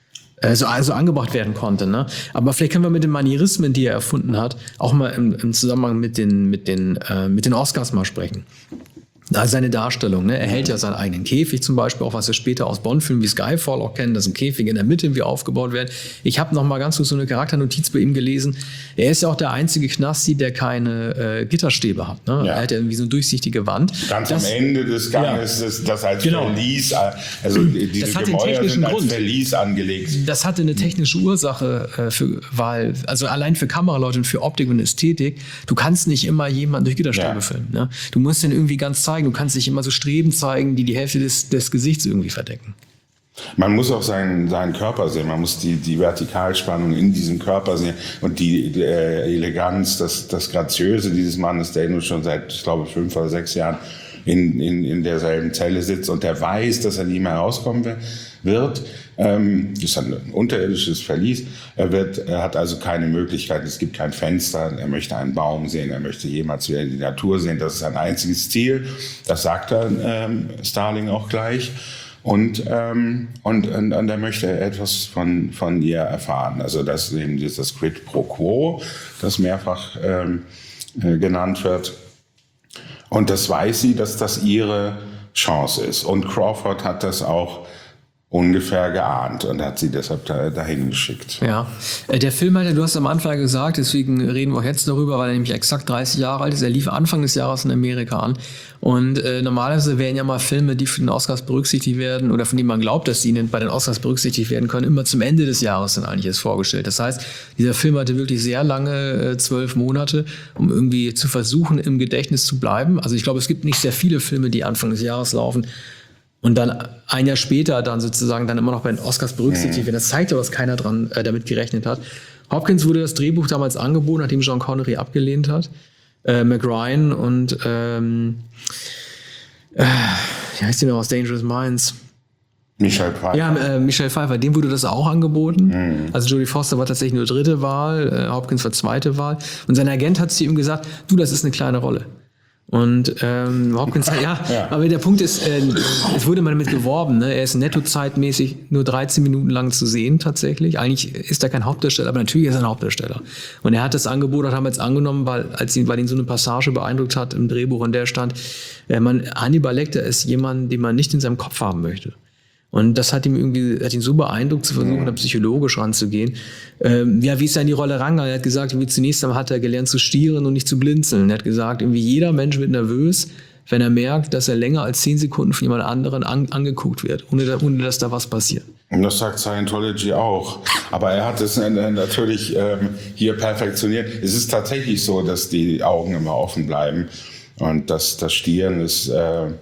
So also angebracht werden konnte. Ne? Aber vielleicht können wir mit den Manierismen, die er erfunden hat, auch mal im, im Zusammenhang mit den, mit, den, äh, mit den Oscars mal sprechen. Also seine Darstellung, ne? Er hält ja seinen eigenen Käfig zum Beispiel, auch was wir später aus Bond-Filmen wie Skyfall auch kennen, dass ein Käfig in der Mitte irgendwie aufgebaut wird. Ich habe noch mal ganz kurz so eine Charakternotiz bei ihm gelesen. Er ist ja auch der einzige Knasti, der keine äh, Gitterstäbe hat. Ne? Ja. Er hat ja irgendwie so eine durchsichtige Wand. Ganz das, am Ende des Ganges ja. ist das als genau. Verlies, also diese Gemäuer sind als Verlies angelegt. Das hatte eine technische Ursache, äh, für, weil, also allein für Kameraleute und für Optik und Ästhetik, du kannst nicht immer jemanden durch Gitterstäbe ja. filmen. Ne? Du musst den irgendwie ganz zeigen. Du kannst nicht immer so Streben zeigen, die die Hälfte des, des Gesichts irgendwie verdecken. Man muss auch seinen, seinen Körper sehen, man muss die, die Vertikalspannung in diesem Körper sehen und die, die äh, Eleganz, das, das Graziöse dieses Mannes, der nun schon seit, ich glaube, fünf oder sechs Jahren in, in, in derselben Zelle sitzt und der weiß, dass er nie mehr rauskommen wird. Ähm, das ist ein unterirdisches Verlies. Er, wird, er hat also keine Möglichkeit, es gibt kein Fenster, er möchte einen Baum sehen, er möchte jemals wieder die Natur sehen. Das ist sein einziges Ziel. Das sagt er ähm, Starling auch gleich. Und, ähm, und, und, und er möchte etwas von, von ihr erfahren. Also das ist eben dieses Quid pro Quo, das mehrfach ähm, äh, genannt wird. Und das weiß sie, dass das ihre Chance ist. Und Crawford hat das auch ungefähr geahnt und hat sie deshalb da, dahin geschickt. Ja, der Film hat ja, du hast am Anfang gesagt, deswegen reden wir auch jetzt darüber, weil er nämlich exakt dreißig Jahre alt ist. Er lief Anfang des Jahres in Amerika an. Und äh, normalerweise werden ja mal Filme, die für den Oscars berücksichtigt werden oder von denen man glaubt, dass sie ihnen bei den Oscars berücksichtigt werden können, immer zum Ende des Jahres dann eigentlich erst vorgestellt. Das heißt, dieser Film hatte wirklich sehr lange, äh, zwölf Monate, um irgendwie zu versuchen, im Gedächtnis zu bleiben. Also ich glaube, es gibt nicht sehr viele Filme, die Anfang des Jahres laufen und dann ein Jahr später dann sozusagen dann immer noch bei den Oscars berücksichtigt werden. Das zeigt ja, dass keiner dran äh, damit gerechnet hat. Hopkins wurde das Drehbuch damals angeboten, nachdem Sean Connery abgelehnt hat. Äh, McRyan und ähm, äh, wie heißt die noch aus Dangerous Minds? Michelle Pfeiffer. Ja, äh, Michelle Pfeiffer, dem wurde das auch angeboten. Mhm. Also Jodie Foster war tatsächlich nur dritte Wahl, äh, Hopkins war zweite Wahl. Und sein Agent hat zu ihm gesagt, du, das ist eine kleine Rolle. Und ähm, Hopkins hat, ja, ja, aber der Punkt ist, äh, es wurde mal damit geworben, ne? Er ist nettozeitmäßig nur dreizehn Minuten lang zu sehen tatsächlich. Eigentlich ist er kein Hauptdarsteller, aber natürlich ist er ein Hauptdarsteller. Und er hat das Angebot auch damals angenommen, weil, als ihn, weil ihn so eine Passage beeindruckt hat im Drehbuch, in der stand, äh, man, Hannibal Lecter ist jemand, den man nicht in seinem Kopf haben möchte. Und das hat ihm irgendwie, hat ihn so beeindruckt, zu versuchen, da psychologisch ranzugehen. Ähm, ja, wie ist er in die Rolle rangegangen? Er hat gesagt, wie zunächst einmal hat er gelernt zu stieren und nicht zu blinzeln. Er hat gesagt, irgendwie jeder Mensch wird nervös, wenn er merkt, dass er länger als zehn Sekunden von jemand anderen an, angeguckt wird, ohne, ohne dass da was passiert. Und das sagt Scientology auch. Aber er hat es natürlich ähm, hier perfektioniert. Es ist tatsächlich so, dass die Augen immer offen bleiben und dass das Stieren ist... Äh,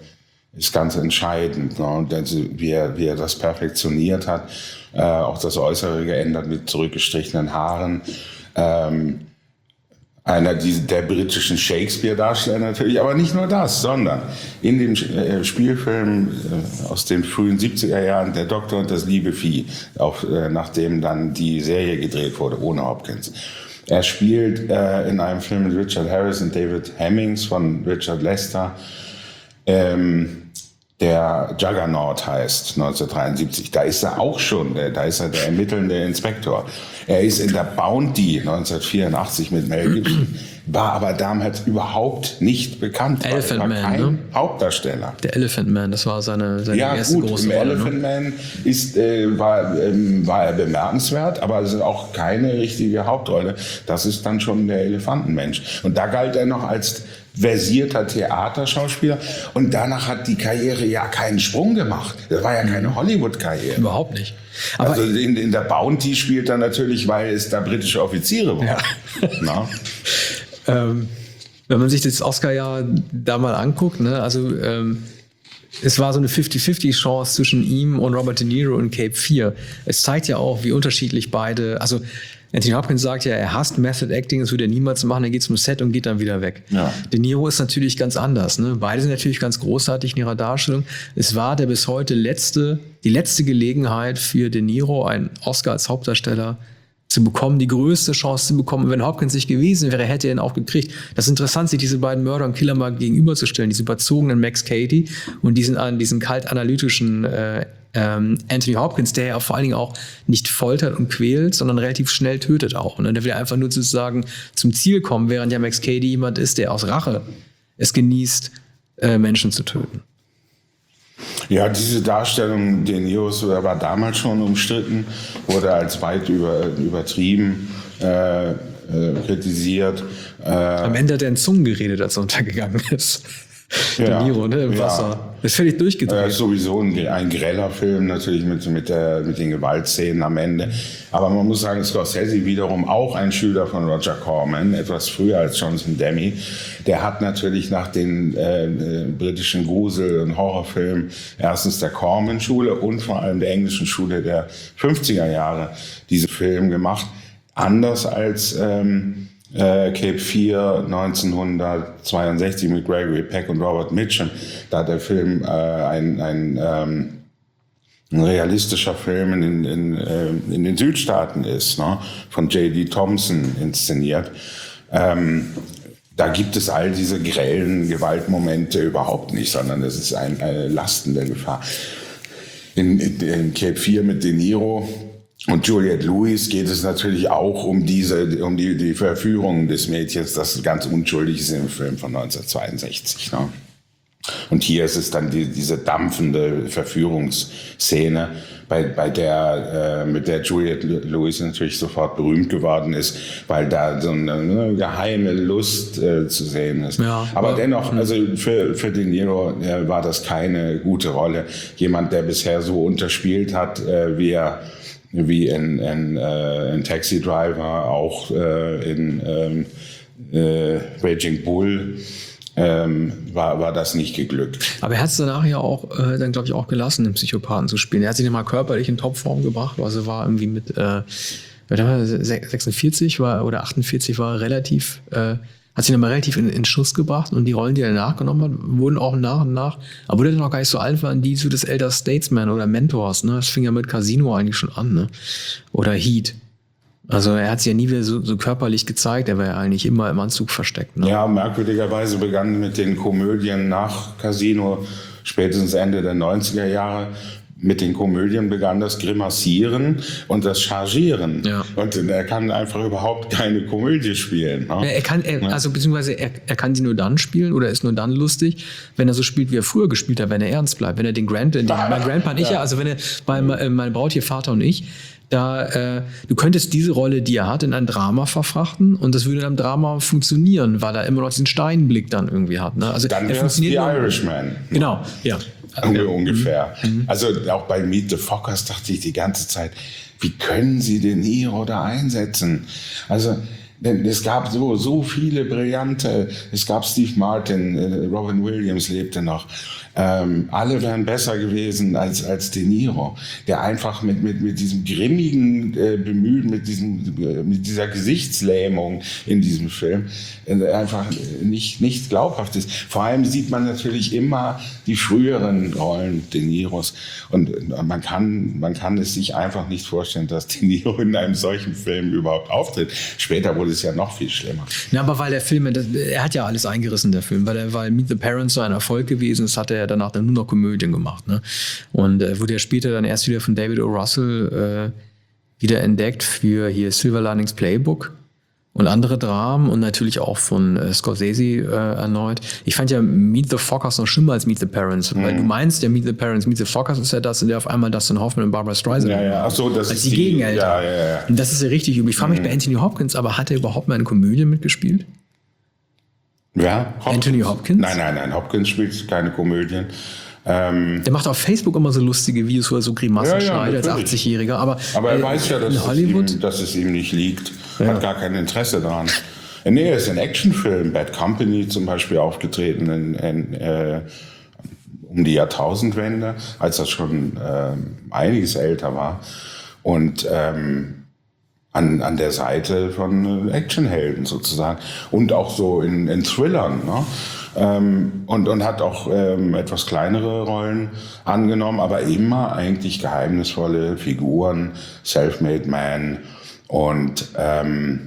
ist ganz entscheidend. Ne? Und also, wie, er, wie er das perfektioniert hat, äh, auch das Äußere geändert mit zurückgestrichenen Haaren. Ähm, einer der britischen Shakespeare-Darsteller natürlich, aber nicht nur das, sondern in dem äh, Spielfilm äh, aus den frühen siebziger Jahren, Der Doktor und das liebe Vieh, auch, äh, nachdem dann die Serie gedreht wurde, ohne Hopkins. Er spielt äh, in einem Film mit Richard Harris und David Hemmings von Richard Lester, ähm, der Juggernaut heißt, neunzehnhundertdreiundsiebzig. Da ist er auch schon, da ist er der ermittelnde Inspektor. Er ist in der Bounty neunzehnhundertvierundachtzig mit Mel Gibson, war aber damals überhaupt nicht bekannt. Elephant war Man, kein ne? Hauptdarsteller. Der Elephant Man, das war seine, seine ja, erste gut, große im Rolle. Elephant Ne? Man ist, äh, war, ähm, war er bemerkenswert, aber es ist auch keine richtige Hauptrolle. Das ist dann schon der Elefantenmensch. Und da galt er noch als versierter Theaterschauspieler und danach hat die Karriere ja keinen Sprung gemacht. Das war ja keine Hollywood-Karriere. Überhaupt nicht. Aber also in, in der Bounty spielt er natürlich, weil es da britische Offiziere waren. Ja. ähm, wenn man sich das Oscar-Jahr da mal anguckt, ne, also ähm, es war so eine fünfzig fünfzig Chance zwischen ihm und Robert De Niro in Cape vier. Es zeigt ja auch, wie unterschiedlich beide, also Anthony Hopkins sagt ja, er hasst Method Acting, das würde er niemals machen, er geht zum Set und geht dann wieder weg. Ja. De Niro ist natürlich ganz anders. Ne? Beide sind natürlich ganz großartig in ihrer Darstellung. Es war der bis heute letzte, die letzte Gelegenheit für De Niro, einen Oscar als Hauptdarsteller zu bekommen, die größte Chance zu bekommen. Und wenn Hopkins nicht gewesen wäre, hätte er ihn auch gekriegt. Das ist interessant, sich diese beiden Mörder und Killer mal gegenüberzustellen, diese überzogenen Max Cady und diesen, diesen kalt analytischen äh, Ähm, Anthony Hopkins, der ja vor allen Dingen auch nicht foltert und quält, sondern relativ schnell tötet auch. Ne? Der will einfach nur sozusagen zum Ziel kommen, während ja Max Cady jemand ist, der aus Rache es genießt, äh, Menschen zu töten. Ja, diese Darstellung De Niros war damals schon umstritten, wurde als weit über, übertrieben äh, äh, kritisiert. Äh, Am Ende hat er in Zungen geredet, als er untergegangen ist. Ja, De Niro, ne, im Wasser. Ja. Das ist völlig durchgedreht. Äh, sowieso ein, ein greller Film, natürlich mit, mit, der, mit den Gewaltszenen am Ende. Aber man muss sagen, Scorsese wiederum auch ein Schüler von Roger Corman, etwas früher als Jonathan Demme. Der hat natürlich nach den äh, äh, britischen Grusel- und Horrorfilmen erstens der Corman-Schule und vor allem der englischen Schule der fünfziger Jahre diese Film gemacht. Anders als ähm, Äh, Cape vier neunzehnhundertzweiundsechzig mit Gregory Peck und Robert Mitchum. Da hat der Film äh, ein, ein, ähm, ein realistischer Film in, in, äh, in den Südstaaten ist, ne? Von J D Thompson inszeniert. Ähm, da gibt es all diese grellen Gewaltmomente überhaupt nicht, sondern es ist ein, eine lastende Gefahr. In, in, in Cape vier mit De Niro und Juliette Lewis geht es natürlich auch um diese, um die, die Verführung des Mädchens, das ganz unschuldig ist im Film von neunzehnhundertzweiundsechzig. Ne? Und hier ist es dann die, diese dampfende Verführungsszene, bei, bei der, äh, mit der Juliette Lewis natürlich sofort berühmt geworden ist, weil da so eine, eine geheime Lust äh, zu sehen ist. Ja, aber ja. dennoch, also für, für De Niro äh, war das keine gute Rolle. Jemand, der bisher so unterspielt hat, äh, wie er wie in, in, äh, in Taxi Driver, auch äh, in ähm, äh, Raging Bull, ähm, war, war das nicht geglückt. Aber er hat es danach ja auch, äh, dann glaube ich, auch gelassen, den Psychopathen zu spielen. Er hat sich nicht mal körperlich in Topform gebracht, also war irgendwie mit äh, sechsundvierzig war, oder achtundvierzig war er relativ... Äh, hat sich nochmal relativ in, in Schuss gebracht und die Rollen, die er nachgenommen hat, wurden auch nach und nach, aber wurde dann auch gar nicht so alt waren, die so des Elder Statesman oder Mentors, ne? Das fing ja mit Casino eigentlich schon an, ne? Oder Heat. Also er hat sich ja nie wieder so, so körperlich gezeigt, er war ja eigentlich immer im Anzug versteckt. Ne? Ja, merkwürdigerweise begann mit den Komödien nach Casino, spätestens Ende der neunziger Jahre, mit den Komödien begann das Grimassieren und das Chargieren. Ja. Und er kann einfach überhaupt keine Komödie spielen. Ne? Ja, er kann, er, also beziehungsweise er, er kann sie nur dann spielen oder ist nur dann lustig, wenn er so spielt, wie er früher gespielt hat, wenn er ernst bleibt. Wenn er den Grand, den, mein Grandpa und ich, ja, also wenn er bei äh, mein Brauttier Vater und ich, da, äh, du könntest diese Rolle, die er hat, in ein Drama verfrachten und das würde in einem Drama funktionieren, weil er immer noch diesen Steinblick dann irgendwie hat. Ne? Also dann wäre es The Irishman. Genau, ja. Ungefähr. Mhm. Also auch bei Meet the Fockers dachte ich die ganze Zeit, wie können Sie De Niro da einsetzen? Also denn es gab so, so viele brillante, es gab Steve Martin, äh, Robin Williams lebte noch. Ähm, alle wären besser gewesen als, als De Niro, der einfach mit, mit, mit diesem grimmigen äh, Bemühen, mit, diesem, äh, mit dieser Gesichtslähmung in diesem Film äh, einfach nicht, nicht glaubhaft ist. Vor allem sieht man natürlich immer die früheren Rollen De Niros und äh, man kann, man kann es sich einfach nicht vorstellen, dass De Niro in einem solchen Film überhaupt auftritt. Später wurde es ja noch viel schlimmer. Ja, aber weil der Film, das, er hat ja alles eingerissen, der Film, weil, er, weil Meet the Parents so ein Erfolg gewesen ist, hat er ja danach dann nur noch Komödien gemacht. Ne? Und äh, wurde ja später dann erst wieder von David O. Russell äh, wieder entdeckt für hier Silver Linings Playbook und andere Dramen und natürlich auch von äh, Scorsese äh, erneut. Ich fand ja Meet the Fockers noch schlimmer als Meet the Parents, mhm. weil du meinst, ja Meet the Parents, Meet the Fockers ist ja das, in der auf einmal Dustin Hoffman und Barbara Streisand. Ja, ja, ach so, das als ist die, die Gegeneltern. Ja, ja, ja. Und das ist ja richtig übel. Ich frage mich mhm. bei Anthony Hopkins, aber hat er überhaupt mal in Komödien mitgespielt? Ja, Hopkins? Anthony Hopkins? Nein, nein, nein, Hopkins spielt keine Komödien. Ähm, der macht auf Facebook immer so lustige Videos, wo er so Grimassen ja, ja, schneidet als achtzigjähriger. Aber, aber er äh, weiß ja, dass es, ihm, dass es ihm nicht liegt. Ja. Hat gar kein Interesse daran. Nee, er ist in Actionfilmen, Bad Company zum Beispiel aufgetreten, in, in, äh, um die Jahrtausendwende, als das schon äh, einiges älter war. Und ähm, An, an der Seite von Actionhelden sozusagen und auch so in, in Thrillern. Ne? Ähm, und, und hat auch ähm, etwas kleinere Rollen angenommen, aber immer eigentlich geheimnisvolle Figuren, Self-Made Man und ähm,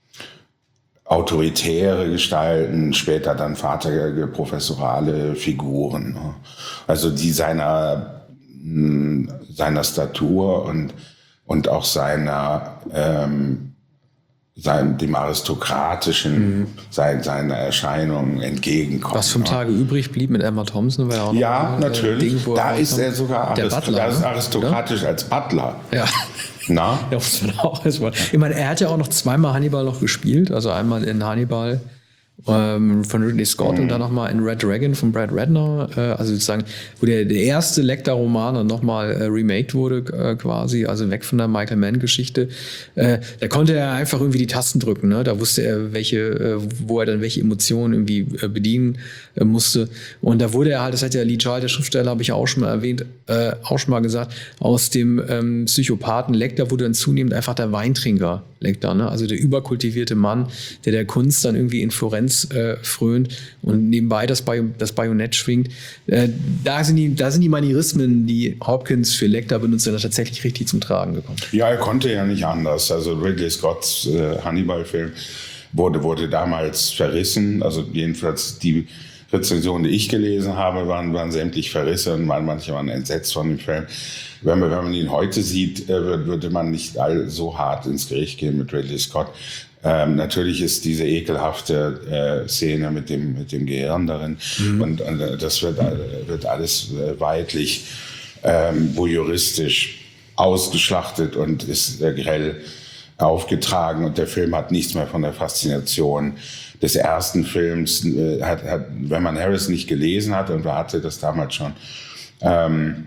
autoritäre Gestalten, später dann vaterige professorale Figuren. Ne? Also die seiner, mh, seiner Statur und und auch seiner, ähm, sein, dem aristokratischen, mhm. sein, seiner Erscheinung entgegenkommen. Was vom Tage übrig blieb mit Emma Thompson, war ja auch noch ja, natürlich. Ding, da ist er sogar arist Butler, ist aristokratisch oder? Als Butler. Ja. Na? Ja, muss man auch erstmal. Ich meine, er hat ja auch noch zweimal Hannibal noch gespielt, also einmal in Hannibal ähm, von Ridley Scott mhm. und dann nochmal in Red Dragon von Brad Ratner, äh, also sozusagen, wo der, der erste Lecter-Roman dann nochmal äh, remaked wurde äh, quasi, also weg von der Michael Mann-Geschichte. Äh, da konnte er einfach irgendwie die Tasten drücken, ne? Da wusste er, welche, äh, wo er dann welche Emotionen irgendwie äh, bedienen äh, musste. Und da wurde er halt, das hat ja Lee Child, der Schriftsteller, habe ich ja auch schon mal erwähnt, äh, auch schon mal gesagt, aus dem ähm, Psychopathen Lecter wurde dann zunehmend einfach der Weintrinker Lecter, ne? Also der überkultivierte Mann, der der Kunst dann irgendwie in Florenz äh, frönt und nebenbei das, Bay das Bajonett schwingt. Äh, da, sind die, da sind die Manierismen, die Hopkins für Lecter benutzt, dann tatsächlich richtig zum Tragen gekommen. Ja, er konnte ja nicht anders. Also Ridley Scotts äh, Hannibal-Film wurde, wurde damals verrissen. Also jedenfalls die Rezensionen, die ich gelesen habe, waren, waren sämtlich verrissen, weil manche waren entsetzt von dem Film. Wenn man, wenn man ihn heute sieht, äh, würde man nicht all so hart ins Gericht gehen mit Ridley Scott. Ähm, natürlich ist diese ekelhafte äh, Szene mit dem, mit dem Gehirn darin mhm. und, und äh, das wird, äh, wird alles äh, weidlich ähm, voyeuristisch ausgeschlachtet und ist äh, grell aufgetragen und der Film hat nichts mehr von der Faszination des ersten Films. Äh, hat, hat, wenn man Harris nicht gelesen hat und hatte das damals schon, ähm,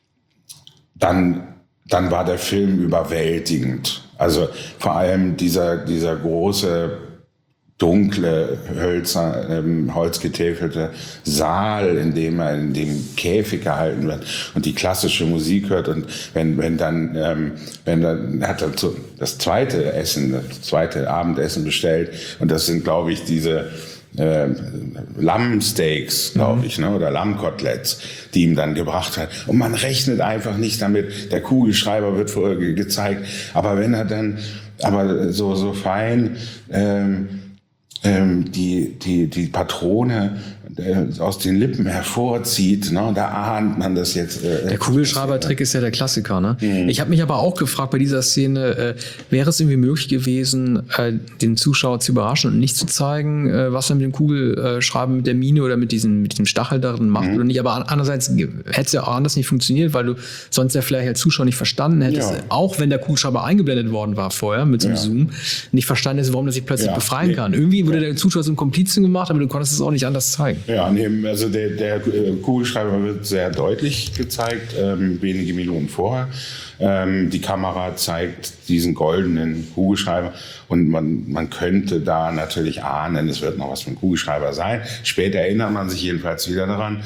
dann, dann war der Film überwältigend. Also vor allem dieser, dieser große, dunkle, hölzer, ähm, holzgetäfelte Saal, in dem er in dem Käfig gehalten wird und die klassische Musik hört und wenn, wenn dann, ähm, wenn dann hat er so das zweite Essen, das zweite Abendessen bestellt und das sind, glaube ich, diese Äh, Lammsteaks, glaube ich, ne, oder Lammkoteletts, die ihm dann gebracht hat. Und man rechnet einfach nicht damit, der Kugelschreiber wird vorher ge gezeigt, aber wenn er dann, aber so, so fein, ähm, ähm, die, die, die Patrone äh, aus den Lippen hervorzieht, ne, da ahnt man das jetzt. Äh, der Kugelschreiber-Trick ist ja der Klassiker, ne? Mhm. Ich habe mich aber auch gefragt bei dieser Szene, äh, wäre es irgendwie möglich gewesen, äh, den Zuschauer zu überraschen und nicht zu zeigen, äh, was er mit dem Kugelschreiber, mit der Mine oder mit diesem, mit diesem Stachel darin macht mhm. oder nicht. Aber andererseits hätte es ja auch anders nicht funktioniert, weil du sonst ja vielleicht als Zuschauer nicht verstanden hättest, ja. auch wenn der Kugelschreiber eingeblendet worden war vorher mit so einem ja. Zoom, nicht verstanden hättest, warum er sich plötzlich ja. befreien nee. kann. Irgendwie wurde der Zuschauer so einen Komplizen gemacht, aber du konntest es auch nicht anders zeigen. Ja, neben, also der, der Kugelschreiber wird sehr deutlich gezeigt, ähm, wenige Minuten vorher. Ähm, die Kamera zeigt diesen goldenen Kugelschreiber und man, man könnte da natürlich ahnen, es wird noch was für ein Kugelschreiber sein. Später erinnert man sich jedenfalls wieder daran.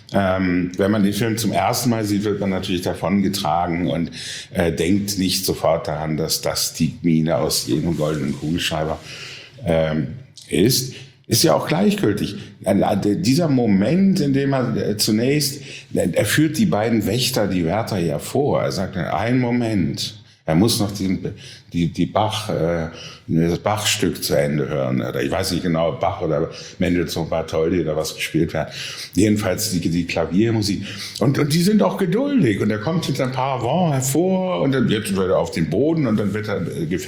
Ähm, wenn man den Film zum ersten Mal sieht, wird man natürlich davon getragen und äh, denkt nicht sofort daran, dass das die Mine aus jedem goldenen Kugelschreiber ähm, ist. Ist ja auch gleichgültig. Dieser Moment, in dem er zunächst, er führt die beiden Wächter, die Wärter ja vor. Er sagt, einen Moment, er muss noch die, die, die Bach, äh, das Bach-Stück zu Ende hören. Oder ich weiß nicht genau, ob Bach oder Mendelssohn Bartholdy oder was gespielt wird. Jedenfalls die, die Klaviermusik. Und, und die sind auch geduldig. Und er kommt mit ein paar Vents hervor und dann wird er auf den Boden und dann wird er,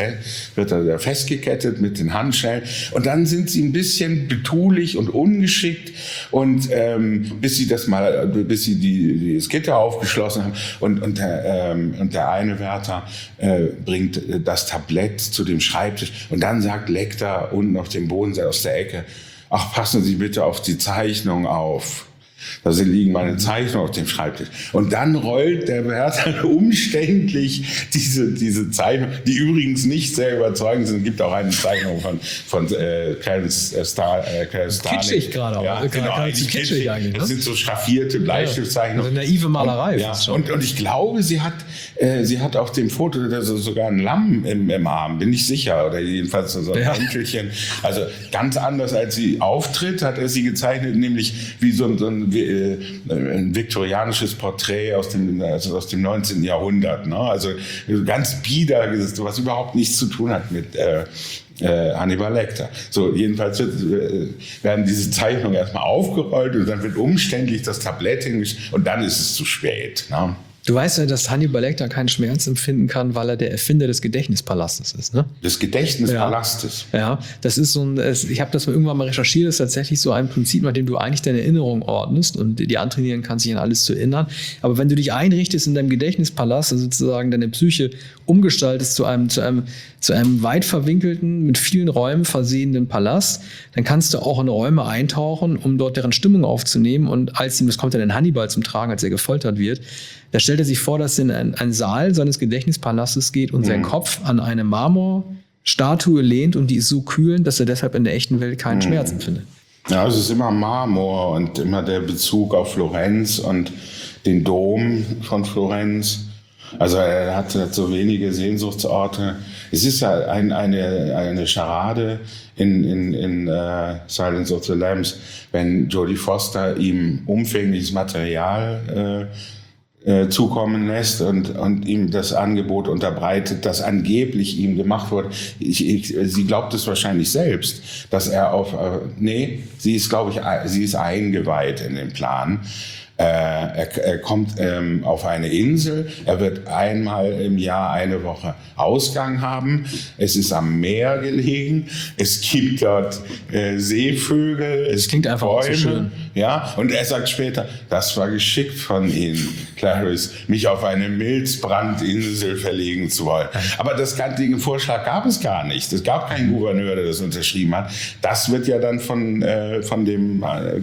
wird er festgekettet mit den Handschellen. Und dann sind sie ein bisschen betulich und ungeschickt. Und ähm, bis sie das mal, bis sie die, die das Gitter aufgeschlossen haben. Und, und, der, ähm, und der eine Wärter äh, bringt das Tablett zu dem Schreibtisch. Und dann sagt Lecter unten auf dem Boden aus der Ecke, ach, passen Sie bitte auf die Zeichnung auf. Da liegen meine Zeichnungen auf dem Schreibtisch. Und dann rollt der Wärter umständlich diese, diese Zeichnung, die übrigens nicht sehr überzeugend sind. Es gibt auch eine Zeichnung von, von äh, Clarence äh, Star, äh, Clarence kitschig gerade auch. Ja, genau, eigentlich kitschig eigentlich. Das ne? sind so schraffierte Bleistiftzeichnungen. Also naive Malerei. Und, ja, und, und ich glaube, sie hat, äh, sie hat auf dem Foto also sogar ein Lamm im, im Arm, bin ich sicher. Oder jedenfalls so ein ja. Enkelchen. Also ganz anders, als sie auftritt, hat er sie gezeichnet, nämlich wie so, so ein Wie, ein viktorianisches Porträt aus dem, also aus dem neunzehnten Jahrhundert. Ne? Also ganz bieder, was überhaupt nichts zu tun hat mit äh, äh, Hannibal Lecter. So, jedenfalls wird, äh, werden diese Zeichnungen erstmal aufgerollt und dann wird umständlich das Tablett hingestellt und dann ist es zu spät. Ne? Du weißt ja, dass Hannibal Lecter keinen Schmerz empfinden kann, weil er der Erfinder des Gedächtnispalastes ist, ne? Des Gedächtnispalastes? Ja, ja, das ist so ein, ich habe das irgendwann mal recherchiert, das ist tatsächlich so ein Prinzip, nach dem du eigentlich deine Erinnerung ordnest und die antrainieren kannst, sich an alles zu erinnern. Aber wenn du dich einrichtest in deinem Gedächtnispalast, also sozusagen deine Psyche umgestaltest zu einem, zu einem, zu einem weit verwinkelten, mit vielen Räumen versehenen Palast, dann kannst du auch in Räume eintauchen, um dort deren Stimmung aufzunehmen. Und als ihm, das kommt dann in Hannibal zum Tragen, als er gefoltert wird, da stellt er sich vor, dass er in einen, einen Saal seines Gedächtnispalastes geht und mhm. sein Kopf an eine Marmorstatue lehnt und die ist so kühlend, dass er deshalb in der echten Welt keinen mhm. Schmerz empfindet. Ja, es ist immer Marmor und immer der Bezug auf Florenz und den Dom von Florenz. Also er hat so wenige Sehnsuchtsorte. Es ist ja ein, eine, eine Scharade in, in, in uh, Silence of the Lambs, wenn Jodie Foster ihm umfängliches Material äh, Äh, zukommen lässt und, und ihm das Angebot unterbreitet, das angeblich ihm gemacht wurde. Ich, ich, sie glaubt es wahrscheinlich selbst, dass er auf, äh, nee, sie ist, glaube ich, sie ist eingeweiht in den Plan. Äh, er, er kommt ähm, auf eine Insel, er wird einmal im Jahr eine Woche Ausgang haben, es ist am Meer gelegen, es gibt dort äh, Seevögel, es klingt einfach Bäume, so schön. Ja, und er sagt später, das war geschickt von Ihnen, Clarice, mich auf eine Milzbrandinsel verlegen zu wollen. Aber das, den Vorschlag gab es gar nicht. Es gab keinen Gouverneur, der das unterschrieben hat. Das wird ja dann von, äh, von dem äh,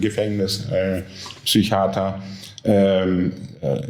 Gefängnispsychiater ähm, äh,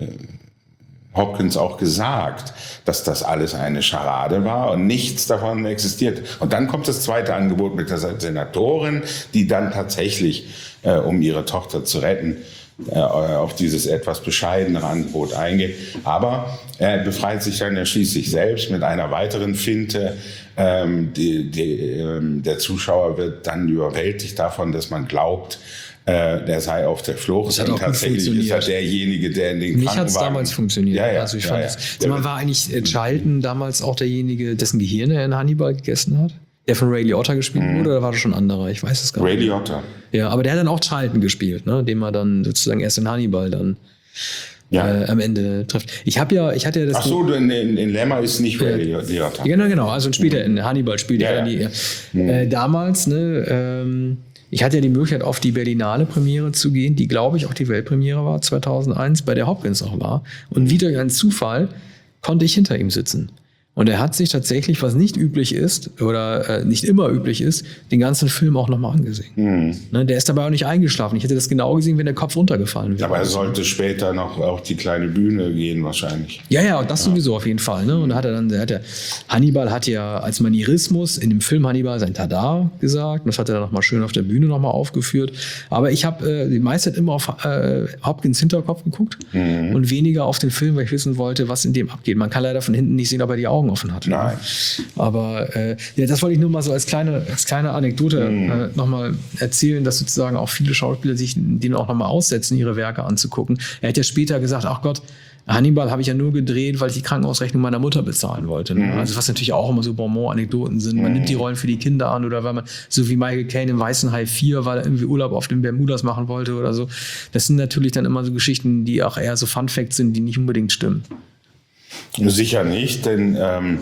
Hopkins auch gesagt, dass das alles eine Scharade war und nichts davon existiert. Und dann kommt das zweite Angebot mit der Senatorin, die dann tatsächlich, äh, um ihre Tochter zu retten, äh, auf dieses etwas bescheidenere Angebot eingeht. Aber er befreit sich dann ja schließlich selbst mit einer weiteren Finte. Ähm, die, die, ähm, der Zuschauer wird dann überwältigt davon, dass man glaubt, der sei auf der Flucht. Das hat auch tatsächlich ist er derjenige, der in den Mich hat es damals funktioniert. Ja, ja, also ich ja, fand ja. Das, also man war eigentlich Charlton damals auch derjenige, dessen Gehirn er in Hannibal gegessen hat? Der von Ray Liotta gespielt mhm. wurde, oder war das schon ein anderer? Ich weiß es gar Ray nicht. Ray Liotta. Ja, aber der hat dann auch Charlton gespielt, ne? Den man dann sozusagen erst in Hannibal dann ja. äh, am Ende trifft. Ich habe ja, ich hatte ja das. Ach so, in, in, in Lemma ist nicht Ray äh, Liotta. Genau, genau. Also später mhm. in Hannibal spielt ja, er ja. die. Mhm. Äh, damals, ne? Ähm, Ich hatte ja die Möglichkeit, auf die Berlinale Premiere zu gehen, die, glaube ich, auch die Weltpremiere war, zweitausendeins, bei der Hopkins auch war. Und wie durch einen Zufall konnte ich hinter ihm sitzen. Und er hat sich tatsächlich, was nicht üblich ist oder äh, nicht immer üblich ist, den ganzen Film auch nochmal angesehen. Mhm. Ne, der ist dabei auch nicht eingeschlafen. Ich hätte das genau gesehen, wenn der Kopf runtergefallen wäre. Aber er sollte später noch auf die kleine Bühne gehen wahrscheinlich. Ja, ja, das ja. sowieso auf jeden Fall. Ne? Und da hat er dann, der hat ja, Hannibal hat ja als Manierismus in dem Film Hannibal sein Tada gesagt. Und das hat er dann nochmal schön auf der Bühne nochmal aufgeführt. Aber ich habe äh, die meiste Zeit immer auf äh, Hopkins Hinterkopf geguckt mhm. und weniger auf den Film, weil ich wissen wollte, was in dem abgeht. Man kann leider von hinten nicht sehen, ob er die Augen offen hat. Nein. Aber äh, ja, das wollte ich nur mal so als kleine, als kleine Anekdote mhm. äh, nochmal erzählen, dass sozusagen auch viele Schauspieler sich denen auch nochmal aussetzen, ihre Werke anzugucken. Er hat ja später gesagt, ach Gott, Hannibal habe ich ja nur gedreht, weil ich die Krankenhausrechnung meiner Mutter bezahlen wollte. Ne? Mhm. Also was natürlich auch immer so Bonbon-Anekdoten sind. Man mhm. nimmt die Rollen für die Kinder an oder weil man, so wie Michael Caine im Weißen Hai vier, weil er irgendwie Urlaub auf den Bermudas machen wollte oder so. Das sind natürlich dann immer so Geschichten, die auch eher so Fun-Facts sind, die nicht unbedingt stimmen. Sicher nicht, denn ähm,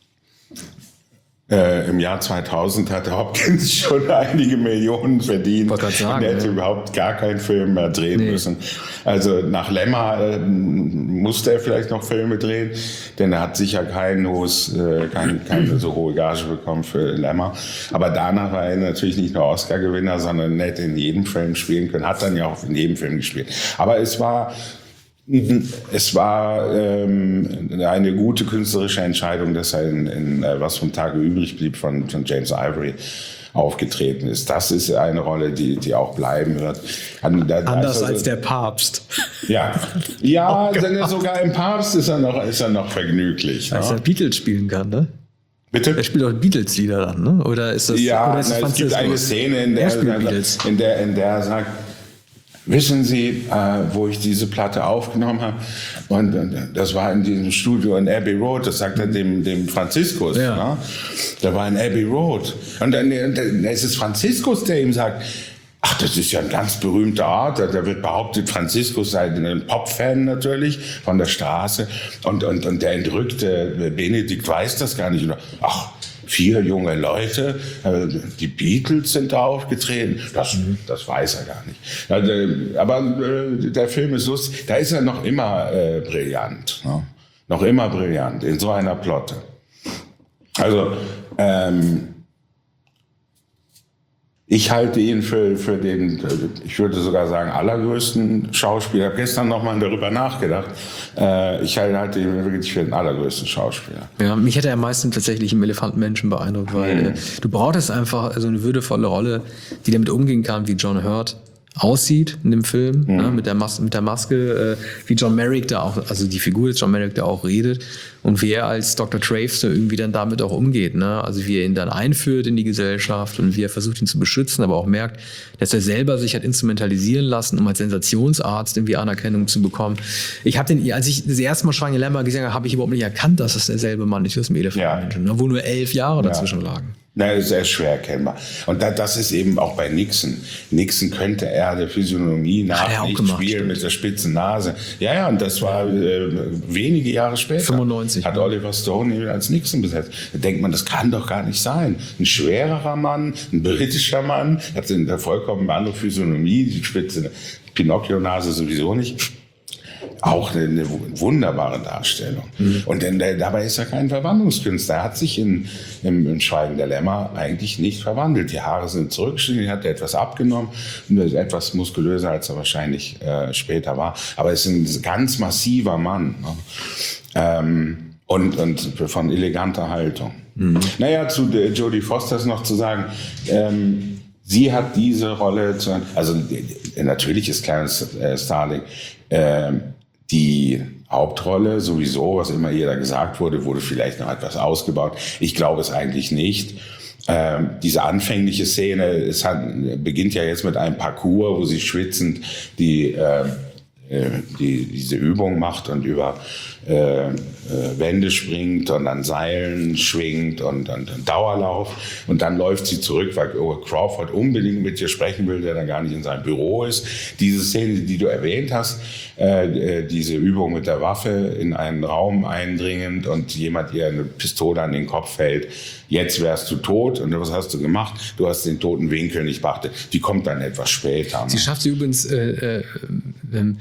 äh, im Jahr zweitausend hatte Hopkins schon einige Millionen verdient. Ich wollte sagen, und er hätte ja. überhaupt gar keinen Film mehr drehen nee. müssen. Also nach Lemma äh, musste er vielleicht noch Filme drehen, denn er hat sicher kein hohes, äh, kein, keine so hohe Gage bekommen für Lemma. Aber danach war er natürlich nicht nur Oscar-Gewinner, sondern hätte in jedem Film spielen können. Hat dann ja auch in jedem Film gespielt. Aber es war Es war ähm, eine gute künstlerische Entscheidung, dass er in, in äh, Was vom Tage übrig blieb von, von James Ivory aufgetreten ist. Das ist eine Rolle, die, die auch bleiben wird. An, da, Anders also, als der Papst. Ja, ja oh sogar im Papst ist er noch, ist er noch vergnüglich. Als ne? er Beatles spielen kann, ne? Bitte? Er spielt auch Beatles-Lieder dann, ne? Oder ist das? Ja, oder ist na, das es gibt eine Szene, in der, in der, in der er sagt, wissen Sie, äh, wo ich diese Platte aufgenommen habe? Und äh, das war in diesem Studio in Abbey Road, das sagt er dem, dem Franziskus. Ja. Ne? Da war in Abbey Road. Und dann, dann ist es Franziskus, der ihm sagt, ach, das ist ja ein ganz berühmter Ort. Da wird behauptet, Franziskus sei ein Pop-Fan natürlich von der Straße. Und, und, und der entrückte Benedikt weiß das gar nicht. Und, ach, vier junge Leute, die Beatles sind da aufgetreten, das, das weiß er gar nicht. Also, aber äh, der Film ist lustig, da ist er noch immer äh, brillant, ne? Noch immer brillant in so einer Plotte. Also ähm, ich halte ihn für, für den, ich würde sogar sagen, allergrößten Schauspieler. Ich habe gestern nochmal darüber nachgedacht. Ich halte ihn wirklich für den allergrößten Schauspieler. Ja, mich hätte er am meisten tatsächlich im Elefantenmenschen beeindruckt, weil mhm. du brauchtest einfach so eine würdevolle Rolle, die damit umgehen kann, wie John Hurt aussieht in dem Film, mhm. ne, mit der Mas- mit der Maske, äh, wie John Merrick da auch, also die Figur des John Merrick da auch redet und wie er als Doktor Travester irgendwie dann damit auch umgeht, ne, also wie er ihn dann einführt in die Gesellschaft und wie er versucht ihn zu beschützen, aber auch merkt, dass er selber sich hat instrumentalisieren lassen, um als Sensationsarzt irgendwie Anerkennung zu bekommen. Ich habe den, als ich das erste Mal Shiny Lemma gesehen habe, habe ich überhaupt nicht erkannt, dass das derselbe Mann ist, wie das im Elefantenmenschen, ja. wo nur elf Jahre dazwischen ja. lagen. Nein, sehr schwer erkennbar. Und da, das ist eben auch bei Nixon. Nixon könnte er der Physiognomie nach nicht gemacht, spielen stimmt. mit der spitzen Nase. Ja, ja, und das war äh, wenige Jahre später. fünfundneunzig Hat Oliver Stone ihn als Nixon besetzt. Da denkt man, das kann doch gar nicht sein. Ein schwererer Mann, ein britischer Mann, hat eine vollkommen andere Physiognomie, die spitze Pinocchio-Nase sowieso nicht. Auch eine, eine wunderbare Darstellung. Mhm. Und denn, der, dabei ist er kein Verwandlungskünstler. Er hat sich in, im, im Schweigen der Lämmer eigentlich nicht verwandelt. Die Haare sind zurückgeschnitten, hat er etwas abgenommen, etwas muskulöser, als er wahrscheinlich äh, später war. Aber er ist ein ganz massiver Mann. Ne? Ähm, und, und von eleganter Haltung. Mhm. Naja, zu Jodie Foster ist noch zu sagen, ähm, sie hat diese Rolle, zu, also natürlich ist Clarence äh, Starling, äh, die Hauptrolle sowieso, was immer ihr da gesagt wurde, wurde vielleicht noch etwas ausgebaut. Ich glaube es eigentlich nicht. Ähm, diese anfängliche Szene, es hat, beginnt ja jetzt mit einem Parcours, wo sie schwitzend die, äh, die diese Übung macht und über äh, äh, Wände springt und an Seilen schwingt und, und, und Dauerlauf. Und dann läuft sie zurück, weil Crawford unbedingt mit ihr sprechen will, der dann gar nicht in seinem Büro ist. Diese Szene, die du erwähnt hast, äh, diese Übung mit der Waffe in einen Raum eindringend und jemand ihr eine Pistole an den Kopf hält. Jetzt wärst du tot. Und was hast du gemacht? Du hast den toten Winkel nicht beachtet. Die kommt dann etwas später. Sie schafft sie übrigens äh, äh, ähm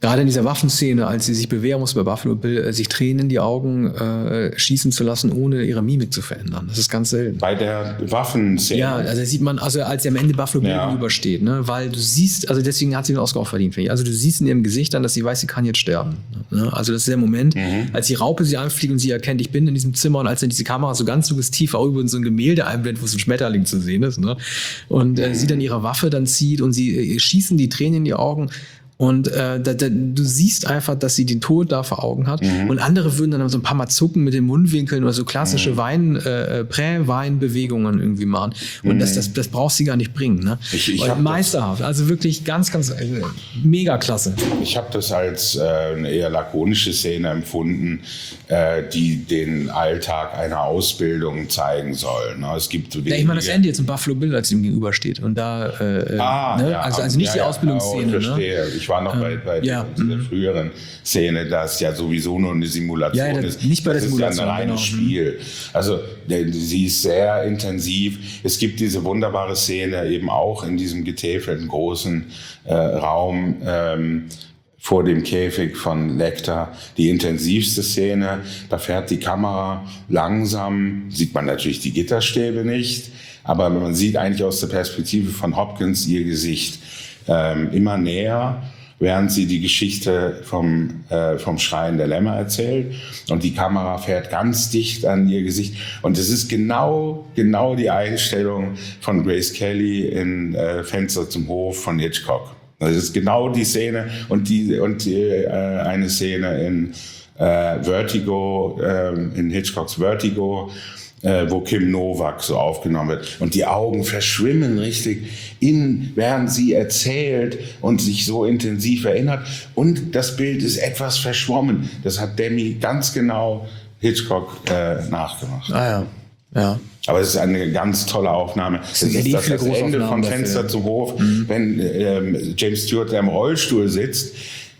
Gerade in dieser Waffenszene, als sie sich bewähren muss bei Buffalo Bill, äh, sich Tränen in die Augen äh, schießen zu lassen, ohne ihre Mimik zu verändern. Das ist ganz selten. Bei der Waffenszene? Ja, also sieht man, also als er am Ende Buffalo Bill ja. gegenübersteht, ne? Weil du siehst, also deswegen hat sie den Oscar auch verdient, finde ich. Also du siehst in ihrem Gesicht dann, dass sie weiß, sie kann jetzt sterben. Ne? Also das ist der Moment, mhm. als die Raupe sie anfliegt und sie erkennt, ich bin in diesem Zimmer, und als dann diese Kamera so ganz suggestiv auch über so ein Gemälde einblendet, wo so ein Schmetterling zu sehen ist, ne? Und äh, mhm. sie dann ihre Waffe dann zieht und sie äh, schießen die Tränen in die Augen. Und äh, da, da, du siehst einfach, dass sie den Tod da vor Augen hat. Mhm. Und andere würden dann so ein paar Mal zucken mit den Mundwinkeln oder so klassische mhm. Wein, äh, Prä-Wein-Bewegungen irgendwie machen. Und mhm. das, das, das brauchst du gar nicht bringen. Ne? Ich, ich meisterhaft. Das, also wirklich ganz, ganz äh, mega klasse. Ich habe das als äh, eine eher lakonische Szene empfunden, äh, die den Alltag einer Ausbildung zeigen soll. Ne? Es gibt so ja, ich meine, das Ende jetzt in Buffalo Bill, als ihm gegenübersteht. Und da, äh, ah, ne? ja, also, also nicht ja, die ja, Ausbildungsszene. Ja, ich verstehe. Ne? Ich war noch bei, bei ja. der früheren Szene, das ja sowieso nur eine Simulation ja, das, ist. Nicht bei der das Simulation, ist ja ein reines genau. Spiel. Also sie ist sehr intensiv. Es gibt diese wunderbare Szene eben auch in diesem getäfelten großen äh, Raum ähm, vor dem Käfig von Lecter. Die intensivste Szene, da fährt die Kamera langsam, sieht man natürlich die Gitterstäbe nicht, aber man sieht eigentlich aus der Perspektive von Hopkins ihr Gesicht ähm, immer näher, während sie die Geschichte vom, äh, vom Schreien der Lämmer erzählt. Und die Kamera fährt ganz dicht an ihr Gesicht. Und es ist genau, genau die Einstellung von Grace Kelly in äh, Fenster zum Hof von Hitchcock. Das ist genau die Szene und die, und die, äh, eine Szene in äh, Vertigo, äh, in Hitchcocks Vertigo, Äh, wo Kim Novak so aufgenommen wird. Und die Augen verschwimmen richtig, in, während sie erzählt und sich so intensiv erinnert. Und das Bild ist etwas verschwommen. Das hat Demi ganz genau Hitchcock äh, nachgemacht. Ah ja, ja. Aber es ist eine ganz tolle Aufnahme. Das ist das, das, das Ende von Fenster zum Hof, mhm. wenn ähm, James Stewart, der im Rollstuhl sitzt,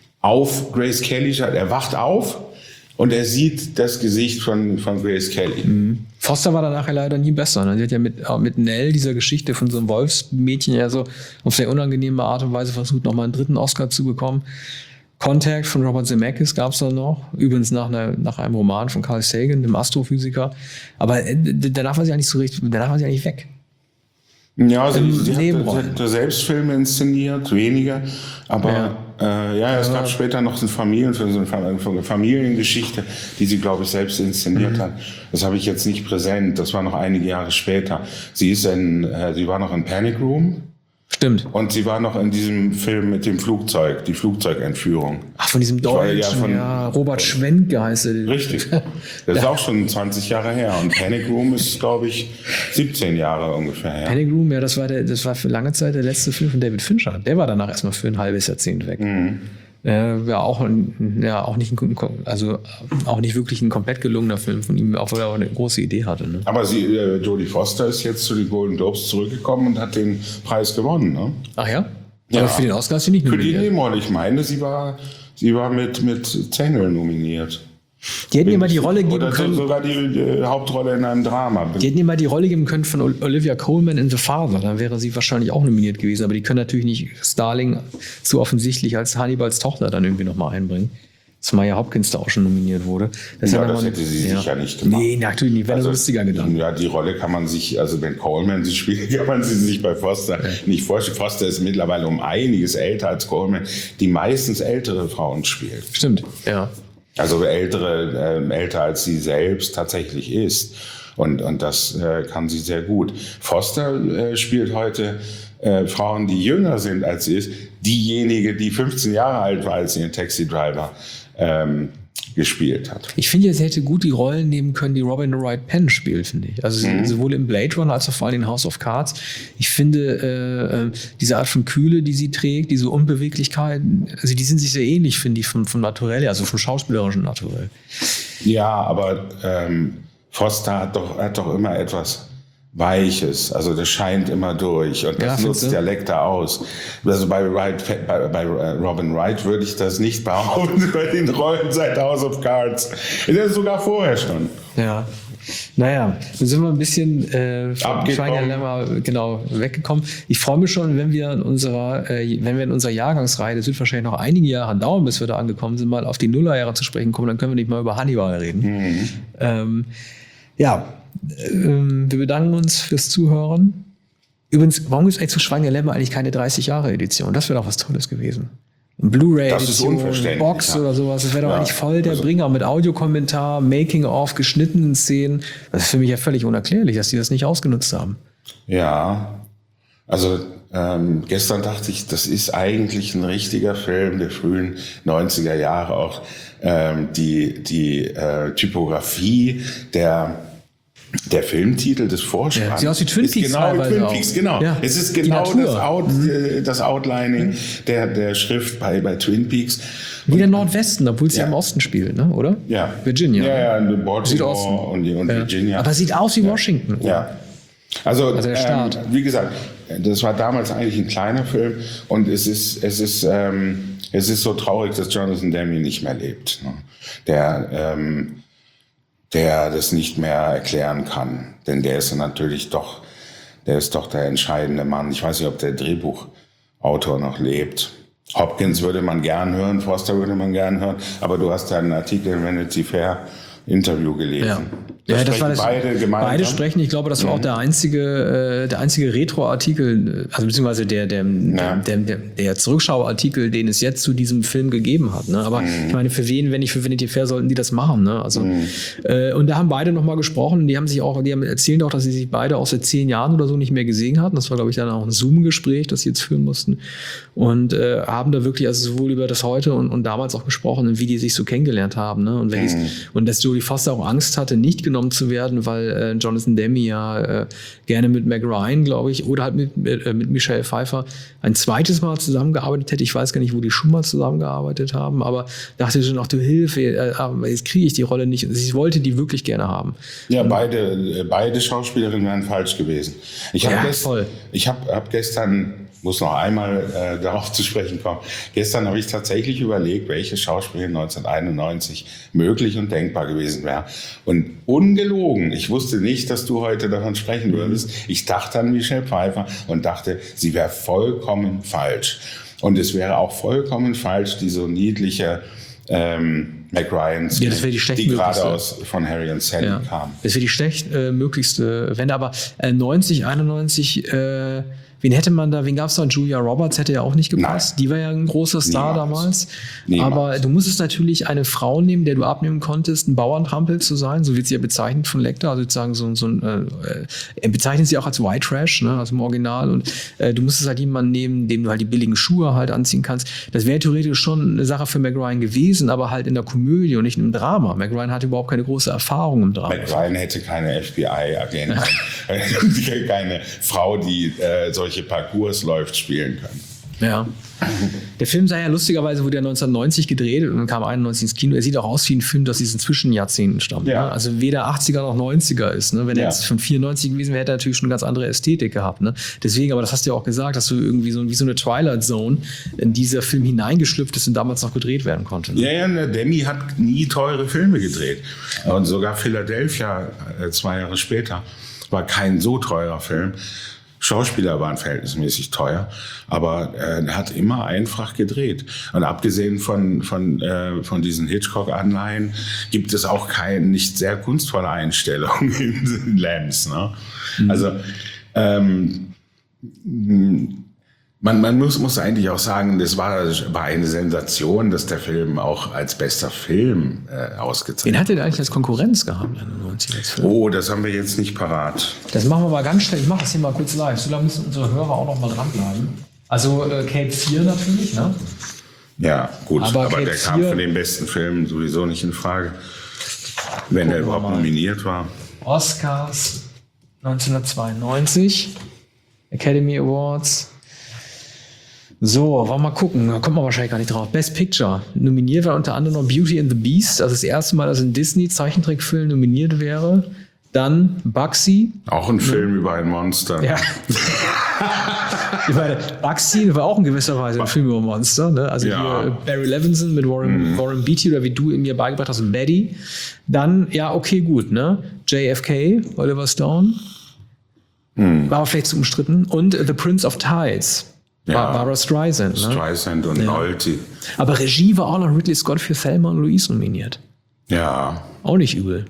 auf Grace Kelly schaut. Er wacht auf und er sieht das Gesicht von, von Grace Kelly. Mhm. Foster war dann nachher leider nie besser. Ne? Sie hat ja mit, mit Nell, dieser Geschichte von so einem Wolfsmädchen, ja so auf sehr unangenehme Art und Weise versucht, nochmal einen dritten Oscar zu bekommen. Contact von Robert Zemeckis gab es dann noch. Übrigens nach, einer, nach einem Roman von Carl Sagan, dem Astrophysiker. Aber danach war sie eigentlich so richtig, danach war sie eigentlich weg. Ja, sie, sie, hat, sie hat selbst Filme inszeniert, weniger. Aber ja, äh, ja es ja. gab später noch einen Familienfilm, so eine Familiengeschichte, die sie, glaube ich, selbst inszeniert mhm. hat. Das habe ich jetzt nicht präsent. Das war noch einige Jahre später. Sie ist in, äh, sie war noch in Panic Room. Stimmt. Und sie war noch in diesem Film mit dem Flugzeug, die Flugzeugentführung. Ach, von diesem Deutschen, ja, von, ja, Robert Schwenke heißt er. Richtig. Das ist auch schon zwanzig Jahre her. Und Panic Room ist, glaube ich, siebzehn Jahre ungefähr her. Panic Room, ja, das war, der, das war für lange Zeit der letzte Film von David Fincher. Der war danach erstmal für ein halbes Jahrzehnt weg. Mhm. Äh, ja, auch, ja, auch nicht, ein, also auch nicht wirklich ein komplett gelungener Film von ihm, obwohl er auch eine große Idee hatte. Ne? Aber sie, äh, Jodie Foster ist jetzt zu den Golden Globes zurückgekommen und hat den Preis gewonnen. Ne? Ach ja? Ja. Aber für den Oscar ist sie nicht nominiert. Für die Nebenrolle, ich meine, sie war, sie war mit, mit Zengel nominiert. Die hätten ihr mal die Rolle geben oder können. Oder sogar die, die Hauptrolle in einem Drama. Die hätten ihr mal die Rolle geben können von Olivia Colman in The Father. Dann wäre sie wahrscheinlich auch nominiert gewesen. Aber die können natürlich nicht Starling zu offensichtlich als Hannibals Tochter dann irgendwie nochmal einbringen. Zumal ja Hopkins da auch schon nominiert wurde. Das, ja, das hätte sie ja. sicher nicht gemacht. Nee, natürlich nicht. Wäre also, lustiger gedacht. Ja, die Rolle kann man sich, also wenn Coleman sie spielt, kann man sie sich bei Foster ja. nicht vorstellen. Foster ist mittlerweile um einiges älter als Coleman, die meistens ältere Frauen spielt. Stimmt, ja. Also ältere, äh, älter als sie selbst tatsächlich ist. Und, und das äh, kann sie sehr gut. Foster äh, spielt heute äh, Frauen, die jünger sind als sie ist. Diejenige, die fünfzehn Jahre alt war, als sie in Taxi Driver ähm, gespielt hat. Ich finde, sie hätte gut die Rollen nehmen können, die Robin Wright Penn spielt, finde ich. Also mhm. sowohl im Blade Runner als auch vor allem in House of Cards. Ich finde, äh, diese Art von Kühle, die sie trägt, diese Unbeweglichkeit, also die sind sich sehr ähnlich, finde ich, vom, vom Naturell, also vom schauspielerischen Naturell. Ja, aber ähm, Foster hat doch, hat doch immer etwas Weiches, also das scheint immer durch und das ja, nutzt der Lecter aus. Also bei, Wright, bei, bei Robin Wright würde ich das nicht behaupten, bei den Rollen seit House of Cards. Das ist sogar vorher schon. Ja. Naja, dann sind wir ein bisschen äh, vom Schweigerlämmer genau weggekommen. Ich freue mich schon, wenn wir in unserer, äh, wenn wir in unserer Jahrgangsreihe, das wird wahrscheinlich noch einige Jahre dauern, bis wir da angekommen sind, mal auf die Nullerjahre zu sprechen kommen, dann können wir nicht mal über Hannibal reden. Mhm. Ähm, ja, äh, wir bedanken uns fürs Zuhören. Übrigens, warum gibt es eigentlich zu Schweigerlämmer eigentlich keine dreißig Jahre Edition? Das wäre doch was Tolles gewesen. Blu-ray-Edition, Box ja. oder sowas. Das wäre doch ja. eigentlich voll der also, Bringer mit Audiokommentar, Making-of, geschnittenen Szenen. Das ist für mich ja völlig unerklärlich, dass die das nicht ausgenutzt haben. Ja, also ähm, gestern dachte ich, das ist eigentlich ein richtiger Film der frühen neunziger Jahre. Auch ähm, die, die äh, Typografie der Der Filmtitel des Vorspanns ja, sieht aus wie Twin Peaks ist genau Twin Peaks, genau. Ja, es ist genau das, Out, mhm. das Outlining mhm. der, der Schrift bei, bei Twin Peaks. Wie der Nordwesten, obwohl es ja im Osten spielt, ne? Oder? Ja. Virginia. Ja, ja, Baltimore und, und ja. Virginia. Aber sieht aus wie ja. Washington. Ja. Also, also der Staat. Ähm, wie gesagt, das war damals eigentlich ein kleiner Film und es ist, es ist, ähm, es ist so traurig, dass Jonathan Demme nicht mehr lebt. Ne? Der, ähm, der das nicht mehr erklären kann. Denn der ist natürlich doch, der ist doch der entscheidende Mann. Ich weiß nicht, ob der Drehbuchautor noch lebt. Hopkins würde man gern hören, Foster würde man gern hören, aber du hast einen Artikel in Vanity Fair Interview gelesen. Ja. Ja, das war das, beide gemeinsam. Beide sprechen. Ich glaube, das war mhm. auch der einzige, äh, der einzige Retro-Artikel, also beziehungsweise der, der, ja. der, der, der Zurückschau-Artikel, den es jetzt zu diesem Film gegeben hat. Ne? Aber mhm. ich meine, für wen, wenn nicht für Vanity Fair, sollten die das machen. Ne? Also mhm. äh, und da haben beide nochmal gesprochen. Die haben sich auch, die haben erzählen auch, dass sie sich beide auch seit zehn Jahren oder so nicht mehr gesehen hatten. Das war, glaube ich, dann auch ein Zoom-Gespräch, das sie jetzt führen mussten. Und äh, haben da wirklich also sowohl über das heute und, und damals auch gesprochen und wie die sich so kennengelernt haben. Ne? Und welches, mhm. und dass Jodie Foster auch Angst hatte, nicht genommen zu werden, weil äh, Jonathan Demme ja äh, gerne mit Meg Ryan, glaube ich, oder halt mit, äh, mit Michelle Pfeiffer ein zweites Mal zusammengearbeitet hätte. Ich weiß gar nicht, wo die schon mal zusammengearbeitet haben, aber dachte schon, ach du Hilfe, äh, jetzt kriege ich die Rolle nicht. Sie wollte die wirklich gerne haben. Ja, beide, beide Schauspielerinnen wären falsch gewesen. Ich habe ja, gest, ich hab, hab gestern muss noch einmal äh, darauf zu sprechen kommen. Gestern habe ich tatsächlich überlegt, welche Schauspielerin neunzehnhunderteinundneunzig möglich und denkbar gewesen wäre. Und ungelogen, ich wusste nicht, dass du heute davon sprechen würdest. Ich dachte an Michelle Pfeiffer und dachte, sie wäre vollkommen falsch. Und es wäre auch vollkommen falsch, die so niedliche ähm, Meg Ryan, ja, das die, die gerade aus von Harry und Sally ja. kam. Das wäre die schlechtmöglichste äh, Wende. Aber äh, neunzig, einundneunzig... Äh Wen hätte man da, wen gab es da? Julia Roberts hätte ja auch nicht gepasst. Nein. Die war ja ein großer Star Niemals. damals. Niemals. Aber du musstest natürlich eine Frau nehmen, der du abnehmen konntest, ein Bauerntrampel zu sein. So wird sie ja bezeichnet von Lecter. Also sozusagen so, so ein, äh, er bezeichnet sie auch als White Trash, ne, also im Original. Und äh, du musstest halt jemanden nehmen, dem du halt die billigen Schuhe halt anziehen kannst. Das wäre theoretisch schon eine Sache für Meg Ryan gewesen, aber halt in der Komödie und nicht im Drama. Meg Ryan hatte überhaupt keine große Erfahrung im Drama. Meg Ryan hätte keine F B I-Agentin, keine Frau, die äh, solche Parcours läuft, spielen können. Ja. Der Film sei ja lustigerweise, wurde ja neunzehnhundertneunzig gedreht und kam einundneunzig ins Kino. Er sieht auch aus wie ein Film, das diesen Zwischenjahrzehnten stammt. Ja. Ne? Also weder achtziger noch neunziger ist. Ne? Wenn ja. er jetzt von vierundneunzig gewesen wäre, hätte er natürlich schon eine ganz andere Ästhetik gehabt. Ne? Deswegen, aber das hast du ja auch gesagt, dass du irgendwie so wie so eine Twilight Zone in dieser Film hineingeschlüpft ist und damals noch gedreht werden konnte. Ne? Ja, ja, der Demme hat nie teure Filme gedreht. Und sogar Philadelphia, äh, zwei Jahre später, war kein so teurer Film. Schauspieler waren verhältnismäßig teuer, aber äh, er hat immer einfach gedreht. Und abgesehen von von äh, von diesen Hitchcock-Anleihen gibt es auch keine nicht sehr kunstvolle Einstellungen in Lambs. Ne? Mhm. Also ähm, man man muss muss eigentlich auch sagen, das war war eine Sensation, dass der Film auch als bester Film äh, ausgezeichnet. Den hat er eigentlich als Konkurrenz gehabt? Oh, das haben wir jetzt nicht parat. Das machen wir mal ganz schnell. Ich mache das hier mal kurz live. So lange müssen unsere Hörer auch noch mal dranbleiben. Also äh, Cape vier natürlich, ne? Ja, gut. Aber, aber der kam vier, für den besten Film sowieso nicht in Frage, wenn er überhaupt nominiert war. Oscars neunzehnhundertzweiundneunzig, Academy Awards. So, wollen wir mal gucken. Da kommt man wahrscheinlich gar nicht drauf. Best Picture. Nominiert war unter anderem noch Beauty and the Beast. Also das erste Mal, dass ein Disney-Zeichentrickfilm nominiert wäre. Dann Bugsy. Auch ein Film über ein Monster. Ja. Ich meine, Bugsy war auch in gewisser Weise ein Film über Monster. Ne? Also Ja. hier Barry Levinson mit Warren, mm. Warren Beatty oder wie du ihn mir beigebracht hast, Maddie. Dann, ja, okay, gut, ne? J F K, Oliver Stone. Mm. War aber vielleicht zu umstritten. Und The Prince of Tides. Ja. Barbara Streisand. Ne? Streisand und ja. Nolte. Aber Regie war auch noch Ridley Scott für Thelma und Louise nominiert. Ja. Auch nicht übel.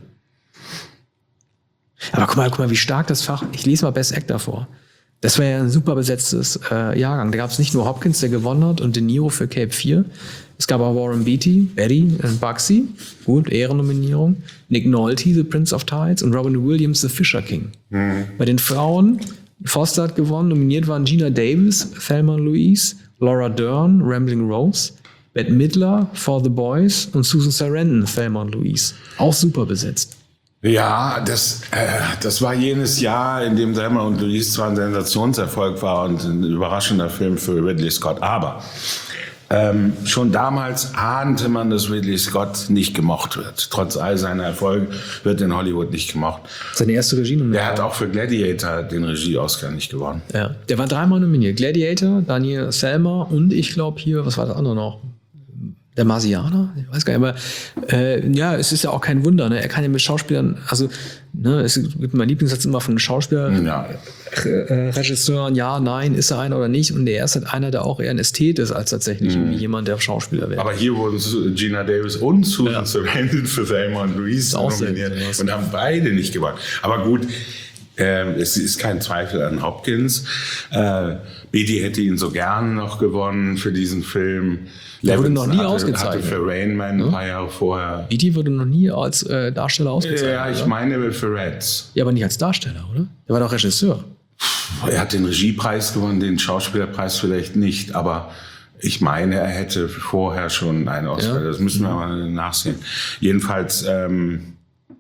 Aber guck mal, guck mal, wie stark das Fach. Ich lese mal Best Actor vor. Das war ja ein super besetztes äh, Jahrgang. Da gab es nicht nur Hopkins, der gewonnen hat, und De Niro für Cape vier. Es gab auch Warren Beatty, Betty und Bugsy. Gut, Ehrennominierung. Nick Nolte, The Prince of Tides, und Robin Williams, The Fisher King. Mhm. Bei den Frauen, Foster hat gewonnen. Nominiert waren Gina Davis, Thelma und Louise, Laura Dern, Rambling Rose, Bette Midler, For the Boys und Susan Sarandon, Thelma und Louise. Auch super besetzt. Ja, das, äh, das war jenes Jahr, in dem Thelma und Louise zwar ein Sensationserfolg war und ein überraschender Film für Ridley Scott, aber ähm, schon damals ahnte man, dass Ridley Scott nicht gemocht wird. Trotz all seiner Erfolge wird in Hollywood nicht gemocht. Seine erste Regie nominiert. Der hat auch für Gladiator den Regie-Oscar nicht gewonnen. Ja, der war dreimal nominiert. Gladiator, dann hier Selma und ich glaube hier, was war das andere noch? Der Marsianer? Ich weiß gar nicht, aber äh, ja, es ist ja auch kein Wunder. Ne? Er kann ja mit Schauspielern, also ne, es gibt mein Lieblingssatz immer von Schauspielern, ja. äh, Regisseuren, ja, nein, ist er einer oder nicht. Und er ist halt einer, der auch eher ein Ästhet ist, als tatsächlich mhm. jemand, der Schauspieler wäre. Aber hier wurden Gina Davis und Susan ja. Sarandon für Thelma und Louise nominiert und haben beide nicht gewonnen. Aber gut, äh, es ist kein Zweifel an Hopkins. Äh, Beatty hätte ihn so gern noch gewonnen für diesen Film. Der wurde noch nie hatte, ausgezeichnet. Hatte für Rain Man ein paar Jahre vorher. Beatty wurde noch nie als äh, Darsteller ausgezeichnet. Ja, ich oder? meine für Reds. Ja, aber nicht als Darsteller, oder? Der war doch Regisseur. Er hat den Regiepreis gewonnen, den Schauspielerpreis vielleicht nicht, aber ich meine, er hätte vorher schon einen Oscar. Ja. Das müssen wir mal nachsehen. Jedenfalls, ähm,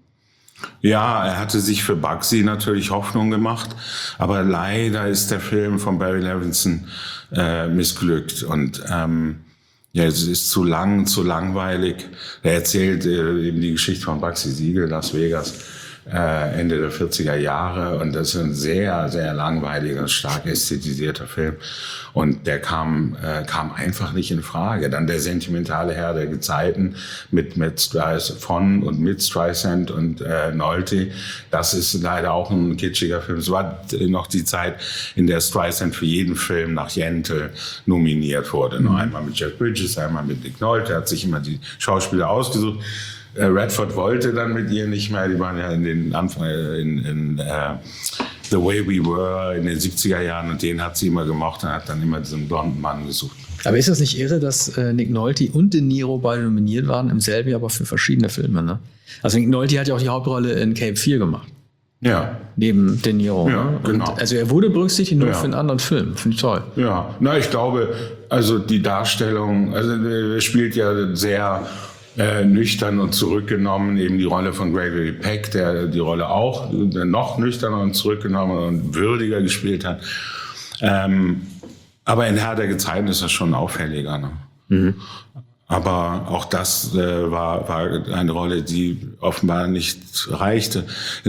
ja, er hatte sich für Bugsy natürlich Hoffnung gemacht, aber leider ist der Film von Barry Levinson äh, missglückt und ähm, ja, es ist zu lang, zu langweilig. Er erzählt äh, eben die Geschichte von Bugsy Siegel, Las Vegas, äh, Ende der vierziger Jahre. Und das ist ein sehr, sehr langweiliger, stark ästhetisierter Film. Und der kam, äh, kam einfach nicht in Frage. Dann der sentimentale Herr der Gezeiten mit, mit Streisand, von und mit Streisand und äh, Nolte. Das ist leider auch ein kitschiger Film. Es war noch die Zeit, in der Streisand für jeden Film nach Yentl nominiert wurde. Mhm. Noch einmal mit Jeff Bridges, einmal mit Nick Nolte. Er hat sich immer die Schauspieler ausgesucht. Äh, Radford wollte dann mit ihr nicht mehr. Die waren ja in den Anfang, in, in uh, The Way We Were in den siebziger Jahren und den hat sie immer gemocht und hat dann immer diesen blonden Mann gesucht. Aber ist das nicht irre, dass äh, Nick Nolte und De Niro beide nominiert waren, im selben Jahr aber für verschiedene Filme, ne? Also Nick Nolte hat ja auch die Hauptrolle in Cape vier gemacht. Ja. Neben De Niro. Ja, ne? genau. Und also er wurde berücksichtigt nur ja. für einen anderen Film. Finde ich toll. Ja, na, ich glaube, also die Darstellung, also er spielt ja sehr Äh, nüchtern und zurückgenommen, eben die Rolle von Gregory Peck, der die Rolle auch noch nüchterner und zurückgenommen und würdiger gespielt hat. Ähm, aber in Herr der Gezeiten ist das schon auffälliger. Ne? Mhm. Aber auch das äh, war, war eine Rolle, die offenbar nicht reichte.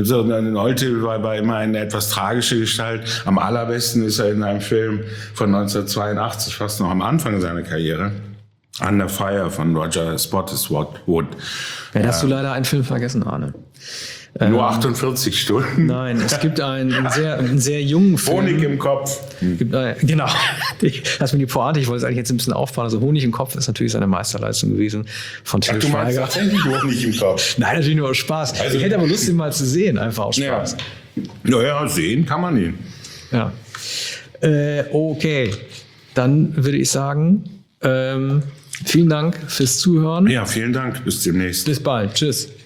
Nolte war, war immer eine etwas tragische Gestalt. Am allerbesten ist er in einem Film von neunzehnhundertzweiundachtzig, fast noch am Anfang seiner Karriere, Under Fire von Roger Spottiswoode. Ja, hast du leider einen Film vergessen, Arne. Nur ähm, achtundvierzig Stunden? Nein, es gibt einen, einen, sehr, einen sehr jungen Film. Honig im Kopf. Gibt, äh, genau. Das ist mir die Pointe. Ich wollte es eigentlich jetzt ein bisschen aufbauen. Also Honig im Kopf ist natürlich seine Meisterleistung gewesen von Til Schweiger. Du meinst tatsächlich Honig im Kopf? Nein, natürlich nur aus Spaß. Also, ich hätte aber Lust, ihn mal zu sehen, einfach aus Spaß. Ja, ja, sehen kann man ihn. Ja. Äh, okay. Dann würde ich sagen, ähm, vielen Dank fürs Zuhören. Ja, vielen Dank. Bis demnächst. Bis bald. Tschüss.